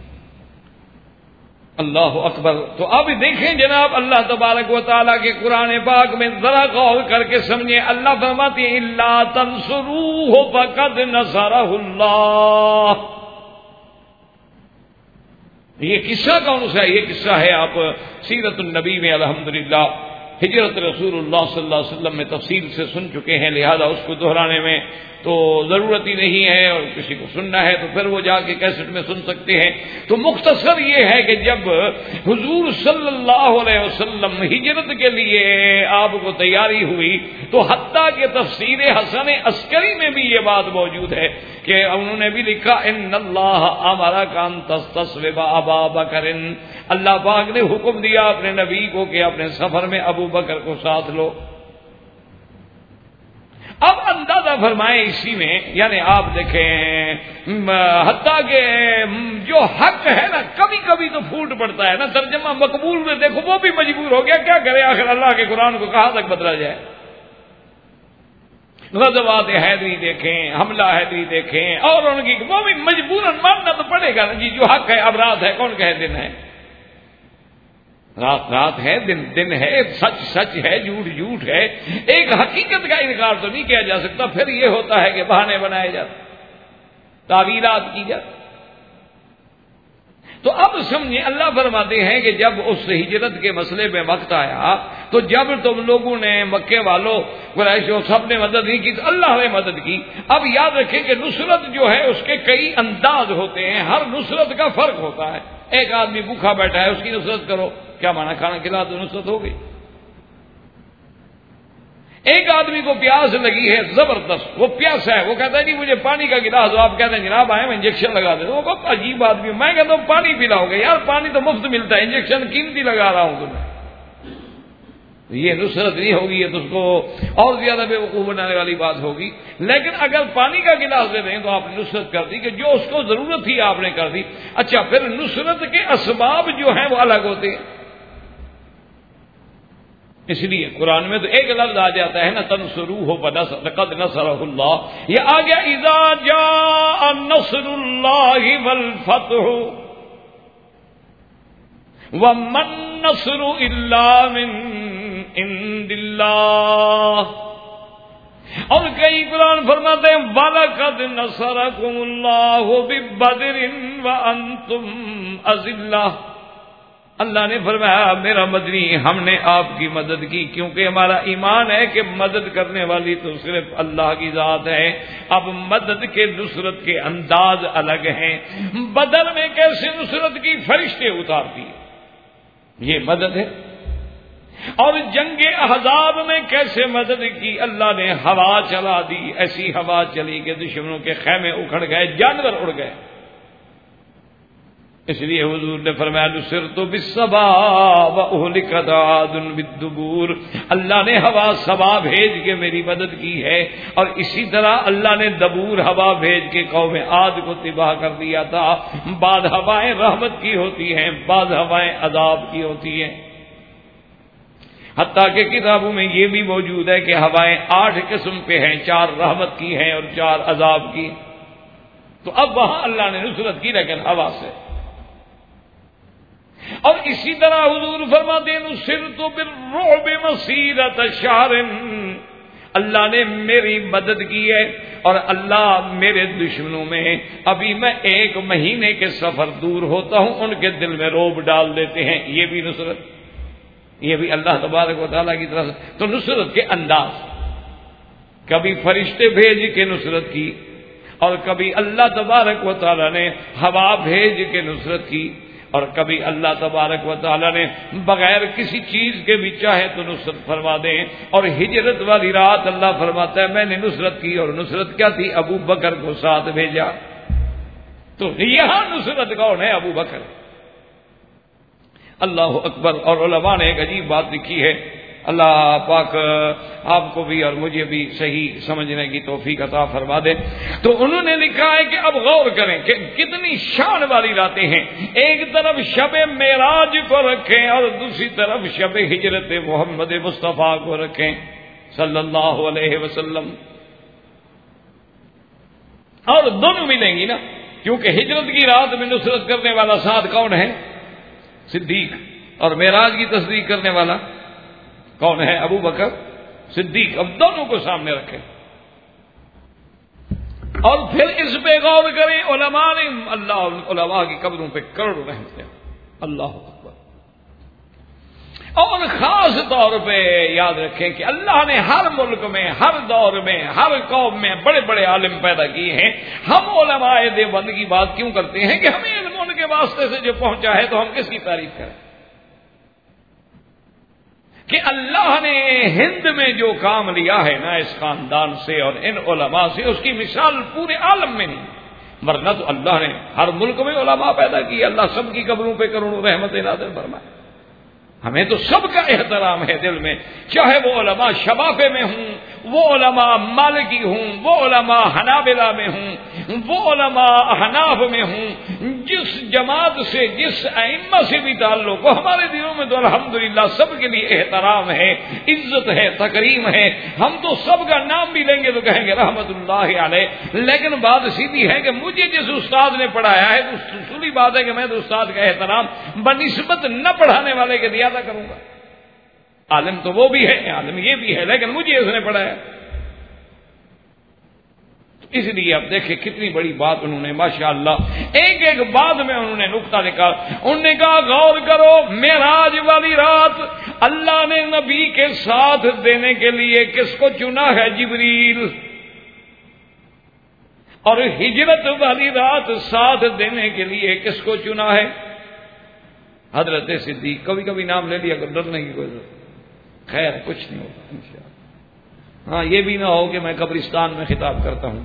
اللہ اکبر. تو اب دیکھیں جناب اللہ تبارک و تعالیٰ کے قرآن پاک میں ذرا غور کر کے سمجھیں. اللہ فرماتے ہیں الا تنصروہ فقد نصرہ اللہ. یہ قصہ کون سا ہے؟ یہ قصہ ہے آپ سیرت النبی میں الحمدللہ ہجرت رسول اللہ صلی اللہ علیہ وسلم میں تفصیل سے سن چکے ہیں، لہذا اس کو دہرانے میں تو ضرورت ہی نہیں ہے. اور کسی کو سننا ہے تو پھر وہ جا کے کیسٹ میں سن سکتے ہیں. تو مختصر یہ ہے کہ جب حضور صلی اللہ علیہ وسلم ہجرت کے لیے آپ کو تیاری ہوئی تو حتیٰ کہ تفسیر حسن عسکری میں بھی یہ بات موجود ہے کہ انہوں نے بھی لکھا ان اللہ امرک ان تستصحب ابا بکر. اللہ پاک نے حکم دیا اپنے نبی کو کہ اپنے سفر میں ابو بکر کو ساتھ لو. اب اندازہ فرمائیں اسی میں، یعنی آپ دیکھیں حتیٰ کہ جو حق ہے نا کبھی کبھی تو پھوٹ پڑتا ہے نا. ترجمہ مقبول میں دیکھو وہ بھی مجبور ہو گیا، کیا کرے آخر اللہ کے قرآن کو کہاں تک بدلا جائے. غزوات حیدری دیکھیں، حملہ حیدری دیکھیں، اور ان کی وہ بھی مجبوراً ماننا تو پڑے گا جی. جو حق ہے اب رات ہے، کون کہے دن ہے؟ رات رات ہے، دن دن ہے، سچ سچ ہے، جھوٹ جھوٹ ہے. ایک حقیقت کا انکار تو نہیں کیا جا سکتا. پھر یہ ہوتا ہے کہ بہانے بنائے جاتے، تعویلات کی جاتی. تو اب سمجھیں اللہ فرماتے ہیں کہ جب اس ہجرت کے مسئلے میں وقت آیا تو جب تم لوگوں نے مکے والوں قریش سب نے مدد نہیں کی تو اللہ نے مدد کی. اب یاد رکھیں کہ نصرت جو ہے اس کے کئی انداز ہوتے ہیں، ہر نصرت کا فرق ہوتا ہے. ایک آدمی بھوکھا بیٹھا ہے اس کی نصرت کرو، کیا مانا کھانا کھلا تو نصرت ہو گئی. ایک آدمی کو پیاس لگی ہے زبردست، وہ پیاسا ہے، وہ کہتا ہے جی مجھے پانی کا گلاس دو. آپ کہتے ہیں جناب آئے میں انجیکشن لگا دے. وہ بہت عجیب آدمی. میں کہتا ہوں پانی پلاؤ گے یار، پانی تو مفت ملتا ہے، انجیکشن قیمتی لگا رہا ہوں تمہیں. یہ نصرت نہیں ہوگی، یہ تو اس کو اور زیادہ بے وقوف بنانے والی بات ہوگی. لیکن اگر پانی کا گلاس دے دیں تو آپ نے نصرت کر دی کہ جو اس کو ضرورت تھی آپ نے کر دی. اچھا پھر نصرت کے اسباب جو ہیں وہ الگ ہوتے ہیں. اس لیے قرآن میں تو ایک لفظ آ جاتا ہے نا تنصروہ فقد نصرہ اللہ. یہ آ گیا اذا جاء نصر اللہ والفتح وما النصر الا من عند اللہ. اور کئی قرآن فرماتے ہیں وَلَقَدْ نَصَرَكُمُ اللَّهُ بِبَدْرٍ وَأَنْتُمْ أَذِلَّةٌ. اللہ نے فرمایا میرا مدنی ہم نے آپ کی مدد کی کیونکہ ہمارا ایمان ہے کہ مدد کرنے والی تو صرف اللہ کی ذات ہے. اب مدد کے نصرت کے انداز الگ ہیں. بدر میں کیسے نصرت کی؟ فرشتے اتارتی ہے، یہ مدد ہے. اور جنگ احزاب میں کیسے مدد کی؟ اللہ نے ہوا چلا دی، ایسی ہوا چلی کہ دشمنوں کے خیمے اکھڑ گئے، جانور اڑ گئے. اس لیے حضور نے فرمایا نصرت بالصبا واہلكت عاد بالدبور. اللہ نے ہوا صبا بھیج کے میری مدد کی ہے، اور اسی طرح اللہ نے دبور ہوا بھیج کے قوم عاد کو تباہ کر دیا تھا. بعض ہوائیں رحمت کی ہوتی ہیں، بعض ہوائیں عذاب کی ہوتی ہیں. حتیٰ کہ کتابوں میں یہ بھی موجود ہے کہ ہوائیں آٹھ قسم پہ ہیں، چار رحمت کی ہیں اور چار عذاب کی. تو اب وہاں اللہ نے نصرت کی لیکن ہوا سے. اور اسی طرح حضور فرماتے ہیں نصرت بالرعب مسیرۃ شہر. اللہ نے میری مدد کی ہے اور اللہ میرے دشمنوں میں ابھی میں ایک مہینے کے سفر دور ہوتا ہوں ان کے دل میں رعب ڈال دیتے ہیں. یہ بھی نصرت، یہ بھی اللہ تبارک و تعالیٰ کی طرف سے. تو نصرت کے انداز کبھی فرشتے بھیج کے نصرت کی، اور کبھی اللہ تبارک و تعالی نے ہوا بھیج کے نصرت کی، اور کبھی اللہ تبارک و تعالی نے بغیر کسی چیز کے بھی چاہے تو نصرت فرما دیں۔ اور ہجرت والی رات اللہ فرماتا ہے میں نے نصرت کی، اور نصرت کیا تھی؟ ابو بکر کو ساتھ بھیجا۔ تو یہاں نصرت کون ہے؟ ابو بکر۔ اللہ اکبر۔ اور علماء نے ایک عجیب بات لکھی ہے، اللہ پاک آپ کو بھی اور مجھے بھی صحیح سمجھنے کی توفیق عطا فرما دے۔ تو انہوں نے لکھا ہے کہ اب غور کریں کہ کتنی شان والی راتیں ہیں، ایک طرف شب معراج کو رکھیں اور دوسری طرف شب ہجرت محمد مصطفیٰ کو رکھیں صلی اللہ علیہ وسلم، اور دونوں ملیں گی نا، کیونکہ ہجرت کی رات میں نصرت کرنے والا ساتھ کون ہے؟ صدیق، اور معراج کی تصدیق کرنے والا کون ہے؟ ابو بکر صدیق۔ اب دونوں کو سامنے رکھیں اور پھر اس پہ غور کریں۔ علماء نے اللہ علماء کی قبروں پہ کروڑوں رحمتیں، اللہ اکبر۔ اور خاص طور پہ یاد رکھیں کہ اللہ نے ہر ملک میں، ہر دور میں، ہر قوم میں بڑے بڑے عالم پیدا کیے ہیں۔ ہم علماء دیوبند کی بات کیوں کرتے ہیں کہ ہمیں علم ان کے واسطے سے جو پہنچا ہے تو ہم کس کی تعریف کریں؟ کہ اللہ نے ہند میں جو کام لیا ہے نا اس خاندان سے اور ان علماء سے، اس کی مثال پورے عالم میں نہیں، ورنہ تو اللہ نے ہر ملک میں علماء پیدا کی، اللہ سب کی قبروں پہ کروڑوں رحمت نازل فرمائے۔ ہمیں تو سب کا احترام ہے دل میں، چاہے وہ علماء شفافے میں ہوں، وہ علماء مالکی ہوں، وہ علماء حنابلہ میں ہوں، وہ علماء احناف میں ہوں، جس جماعت سے جس ائمہ سے بھی تعلق ہو، ہمارے دلوں میں تو الحمدللہ سب کے لیے احترام ہے، عزت ہے، تکریم ہے۔ ہم تو سب کا نام بھی لیں گے تو کہیں گے رحمت اللہ علیہ، لیکن بات سیدھی ہے کہ مجھے جس استاد نے پڑھایا ہے تو اصولی بات ہے کہ میں تو استاد کا احترام بنسبت نہ پڑھانے والے کے دیا کروں گا۔ عالم تو وہ بھی ہے، عالم یہ بھی ہے، لیکن مجھے اس نے پڑھایا۔ اس لیے اب دیکھیں کتنی بڑی بات انہوں نے ماشاءاللہ ایک ایک بات میں انہوں نے نقطہ نکالا۔ انہوں نے کہا غور کرو، معراج والی رات اللہ نے نبی کے ساتھ دینے کے لیے کس کو چنا ہے؟ جبریل۔ اور ہجرت والی رات ساتھ دینے کے لیے کس کو چنا ہے؟ حضرت صدیق۔ کبھی کبھی نام لے لیا کر، ڈرنے کی کوئی ضرورت، خیر کچھ نہیں ہوگا انشاءاللہ۔ ہاں یہ بھی نہ ہو کہ میں قبرستان میں خطاب کرتا ہوں۔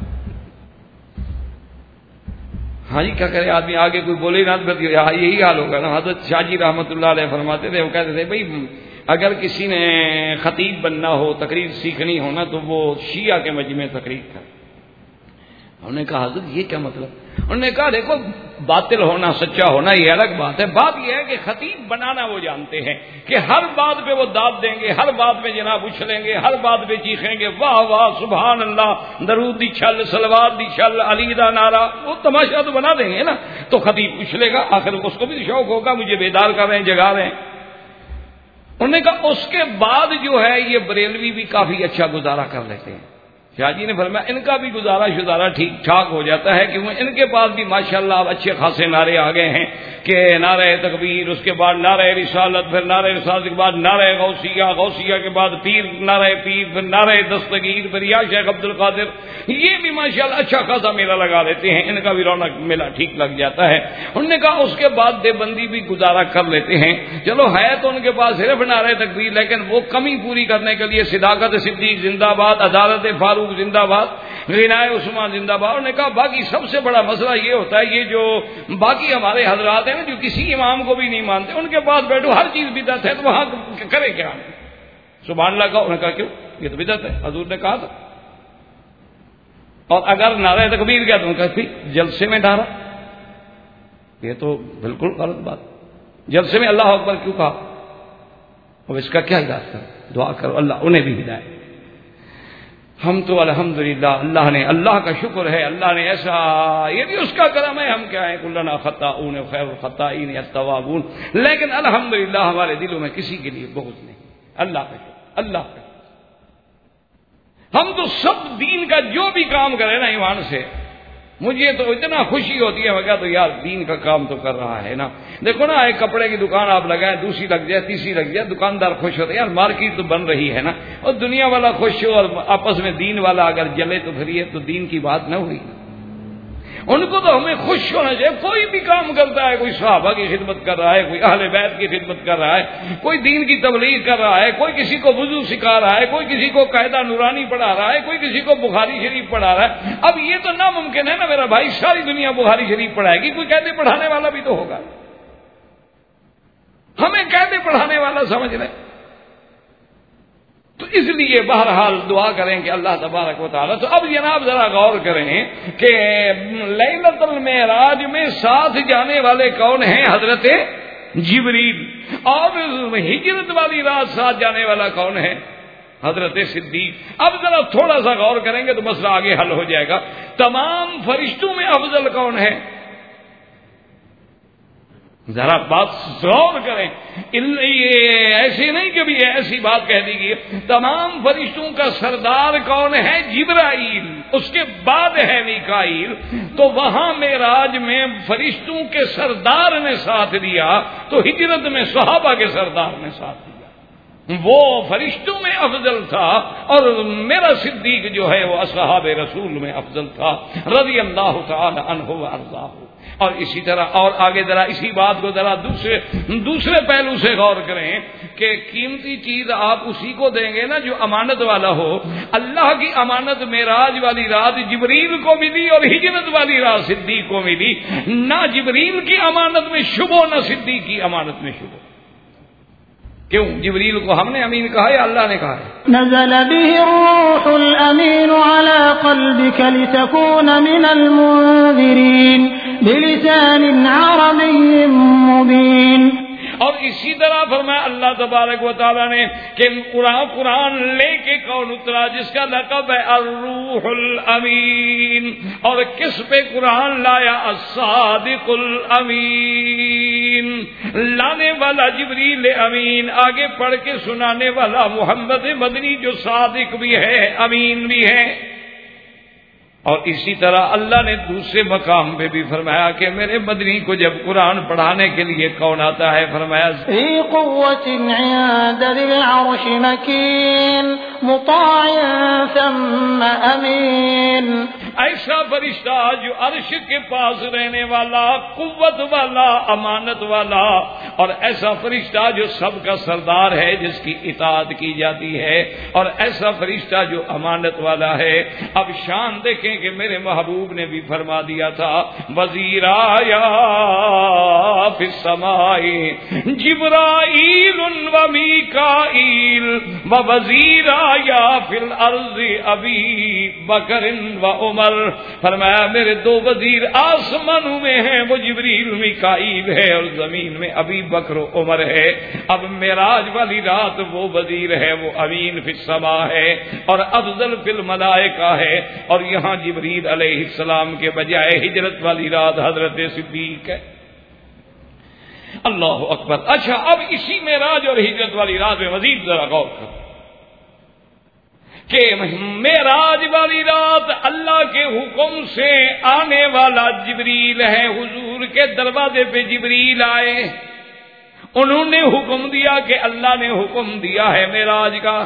ہاں جی کیا کرے آدمی، آگے کوئی بولے نہ تو یہی حال ہوگا نا۔ حضرت شاہ جی رحمۃ اللہ علیہ فرماتے تھے، وہ کہتے تھے بھائی اگر کسی نے خطیب بننا ہو، تقریر سیکھنی ہو نا، تو وہ شیعہ کے مجمع تقریر کر۔ انہوں نے کہا حضرت یہ کیا مطلب؟ انہوں نے کہا دیکھو باطل ہونا سچا ہونا یہ الگ بات ہے، بات یہ ہے کہ خطیب بنانا وہ جانتے ہیں کہ ہر بات پہ وہ داد دیں گے، ہر بات پہ جناب اچھلیں گے، ہر بات پہ چیخیں گے واہ واہ سبحان اللہ، درود دی چھل، صلوات دی چھل، علی دا نعرہ، وہ تماشا تو بنا دیں گے نا۔ تو خطیب اچھلے گا، آخر اس کو بھی شوق ہوگا مجھے بیدار کر رہے ہیں، جگا رہے ہیں۔ انہوں نے کہا اس کے بعد جو ہے یہ بریلوی بھی کافی اچھا گزارا کر لیتے ہیں۔ شاہ جی نے فرمایا ان کا بھی گزارا شزارا ٹھیک ٹھاک ہو جاتا ہے، کیونکہ ان کے پاس بھی ماشاءاللہ اب اچھے خاصے نعرے آ گئے ہیں کہ نعرہ تکبیر، اس کے بعد نعرہ رسالت، پھر نعرہ رسالت کے بعد نعرہ غوثیہ، غوثیہ کے بعد پیر، نعرہ پیر، پھر نعرہ دستگیر، پھر یا شیخ عبد القادر، یہ بھی ماشاءاللہ اچھا خاصا میلہ لگا لیتے ہیں، ان کا بھی رونق میلہ ٹھیک لگ جاتا ہے۔ انہوں نے کہا اس کے بعد دیوبندی بھی گزارا کر لیتے ہیں، چلو ہے تو ان کے پاس صرف نعرہ تکبیر، لیکن وہ کمی پوری کرنے کے لیے صداقت صدیق زندہ باد، عدالت فاروق زندہ باد، غنائے عثمان زندہ باد۔ انہوں نے کہا باقی سب سے بڑا مسئلہ یہ ہوتا ہے، یہ جو باقی ہمارے حضرات ہیں نا جو کسی امام کو بھی نہیں مانتے، ان کے پاس بیٹھو ہر چیز بدعت ہے تو وہاں کرے کیا؟ سبحان اللہ کا۔ انہوں نے کہا کیوں؟ یہ تو بدعت ہے، حضور نے کہا تھا۔ اور اگر نعرہ تکبیر کیا تو انہوں نے کہا جلسے میں ڈارا، یہ تو بالکل غلط بات، جلسے میں اللہ اکبر کیوں کہا؟ اب اس کا کیا علاج کرو؟ دعا کرو اللہ انہیں بھی ہدایت۔ ہم تو الحمدللہ اللہ نے، اللہ کا شکر ہے، اللہ نے ایسا، یہ بھی اس کا کرم ہے، ہم کیا ہیں کلنا خطاؤن خیر الخطائین التوابون، لیکن الحمدللہ ہمارے دلوں میں کسی کے لیے بغض نہیں، اللہ کا شکر، اللہ کا۔ ہم تو سب دین کا جو بھی کام کریں نا ایمان سے، مجھے تو اتنا خوشی ہوتی ہے، میں کہا تو یار دین کا کام تو کر رہا ہے نا. دیکھو نا، ایک کپڑے کی دکان آپ لگائیں، دوسری لگ جائے، تیسری لگ جائے، دکاندار خوش ہوتے ہیں، یار مارکیٹ تو بن رہی ہے نا. اور دنیا والا خوش ہو اور آپس میں دین والا اگر جلے تو پھر یہ تو دین کی بات نہ ہوئی. ان کو تو ہمیں خوش ہونا چاہیے. کوئی بھی کام کرتا ہے، کوئی صحابہ کی خدمت کر رہا ہے، کوئی اہل بیت کی خدمت کر رہا ہے، کوئی دین کی تبلیغ کر رہا ہے، کوئی کسی کو وضو سکھا رہا ہے، کوئی کسی کو قاعدہ نورانی پڑھا رہا ہے، کوئی کسی کو بخاری شریف پڑھا رہا ہے. اب یہ تو ناممکن ہے نا میرا بھائی، ساری دنیا بخاری شریف پڑھائے گی، کوئی قاعدے پڑھانے والا بھی تو ہوگا. ہمیں قاعدے پڑھانے والا سمجھ رہے. تو اس لیے بہرحال دعا کریں کہ اللہ تبارک و تعالیٰ. تو اب جناب ذرا غور کریں کہ لیلۃ المعراج میں ساتھ جانے والے کون ہیں؟ حضرت جبریل. اور ہجرت والی رات ساتھ جانے والا کون ہے؟ حضرت صدیق. اب ذرا تھوڑا سا غور کریں گے تو مسئلہ آگے حل ہو جائے گا. تمام فرشتوں میں افضل کون ہے؟ ذرا بات غور کریں. یہ ایسے نہیں کہ بھی ایسی بات کہہ دی گئی. تمام فرشتوں کا سردار کون ہے؟ جبرائیل. اس کے بعد ہے میکائیل. تو وہاں معراج میں فرشتوں کے سردار نے ساتھ دیا، تو ہجرت میں صحابہ کے سردار نے ساتھ دیا. وہ فرشتوں میں افضل تھا، اور میرا صدیق جو ہے وہ اصحاب رسول میں افضل تھا رضی اللہ تعالی عنہ وارضاہ. اور اسی طرح اور آگے ذرا اسی بات کو ذرا دوسرے دوسرے پہلو سے غور کریں کہ قیمتی چیز آپ اسی کو دیں گے نا جو امانت والا ہو. اللہ کی امانت معراج والی رات جبریل کو ملی اور ہجرت والی رات صدیق کو ملی. نہ جبریل کی امانت میں شبہ، نہ صدیق کی امانت میں شبہ. کیوں؟ جبریل کو ہم نے امین کہا یا اللہ نے کہا ہے؟ نزل به الروح الامین على قلبك لتكون من المنذرین بلسان عربی مبین. اور اسی طرح فرمایا اللہ تبارک و تعالیٰ نے کہ قرآن قرآن لے کے کون اترا جس کا لقب ہے الروح الامین. اور کس پہ قرآن لایا؟ الصادق الامین. لانے والا جبریل امین، آگے پڑھ کے سنانے والا محمد مدنی جو صادق بھی ہے امین بھی ہے. اور اسی طرح اللہ نے دوسرے مقام پہ بھی فرمایا کہ میرے مدنی کو جب قرآن پڑھانے کے لیے کون آتا ہے؟ فرمایا ذی قوت عند ذی العرش مکین مطاع ثم امین. ایسا فرشتہ جو عرش کے پاس رہنے والا، قوت والا، امانت والا، اور ایسا فرشتہ جو سب کا سردار ہے جس کی اطاعت کی جاتی ہے، اور ایسا فرشتہ جو امانت والا ہے. اب شان دیکھیں کہ میرے محبوب نے بھی فرما دیا تھا وزیرا یا فی السماء جبرائیل و میکائیل و وزیرا یا فی الارض ابی بکر و عمر. فرمایا میرے دو وزیر آسمانوں میں ہیں، وہ جبریل میکائیل ہے، اور زمین میں ابی بکر و عمر ہے. اب معراج والی رات وہ وزیر ہے، وہ امین فی السماء ہے اور افضل فی الملائکہ ہے. اور یہاں جبریل علیہ السلام کے بجائے ہجرت والی رات حضرت صدیق ہے. اللہ اکبر. اچھا، اب اسی معراج اور ہجرت والی رات میں مزید ذرا غور کرو کہ معراج والی رات اللہ کے حکم سے آنے والا جبریل ہے. حضور کے دروازے پہ جبریل آئے، انہوں نے حکم دیا کہ اللہ نے حکم دیا ہے معراج کا.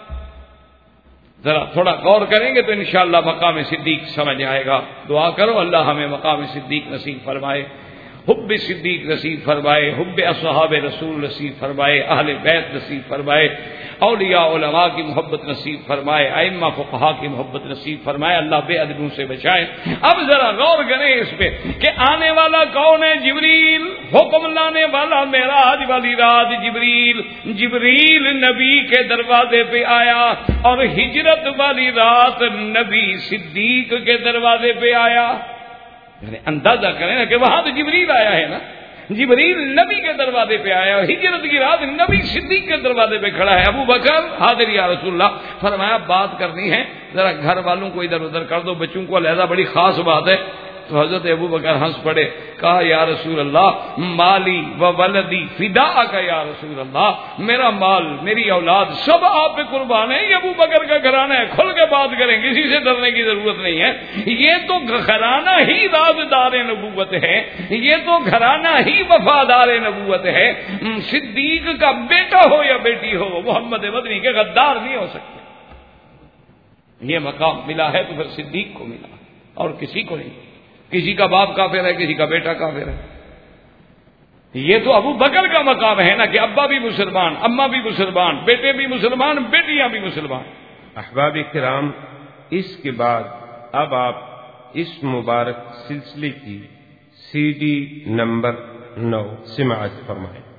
ذرا تھوڑا غور کریں گے تو انشاءاللہ مقام صدیق سمجھ آئے گا. دعا کرو اللہ ہمیں مقام صدیق نصیب فرمائے، حب صدیق نصیب فرمائے، حب اصحاب رسول نصیب فرمائے، اہل بیت نصیب فرمائے، اولیاء علماء کی محبت نصیب فرمائے، ائمہ فقہا کی محبت نصیب فرمائے. اللہ بے ادبوں سے بچائے. اب ذرا غور کریں اس پہ کہ آنے والا کون ہے؟ جبریل. حکم لانے والا معراج والی رات جبریل. جبریل نبی کے دروازے پہ آیا، اور ہجرت والی رات نبی صدیق کے دروازے پہ آیا. یعنی اندازہ کریں نا کہ وہاں تو جبریل آیا ہے نا، جبریل نبی کے دروازے پہ آیا، اور ہجرت کی رات نبی صدیق کے دروازے پہ کھڑا ہے. ابو بکر حاضر یا رسول اللہ. فرمایا بات کرنی ہے، ذرا گھر والوں کو ادھر ادھر کر دو، بچوں کو علیحدہ، بڑی خاص بات ہے. تو حضرت ابو بکر ہنس پڑے، کہا یا رسول اللہ مالی و ولدی فداء کا یا رسول اللہ، میرا مال میری اولاد سب آپ پہ قربان ہے، یہ ابو بکر کا گھرانہ ہے، کھل کے بات کریں، کسی سے ڈرنے کی ضرورت نہیں ہے، یہ تو گھرانہ ہی رازدار نبوت ہے، یہ تو گھرانہ ہی وفادار نبوت ہے، صدیق کا بیٹا ہو یا بیٹی ہو محمد مدنی کے غدار نہیں ہو سکتے۔ یہ مقام ملا ہے تو پھر صدیق کو ملا اور کسی کو نہیں، کسی کا باپ کافر ہے، کسی کا بیٹا کافر ہے، یہ تو ابو بکر کا مقام ہے نا کہ ابا بھی مسلمان، اماں بھی مسلمان، بیٹے بھی مسلمان، بیٹیاں بھی مسلمان۔ احباب کرام، اس کے بعد اب آپ اس مبارک سلسلے کی سی ڈی نمبر نو سماعت فرمائیں۔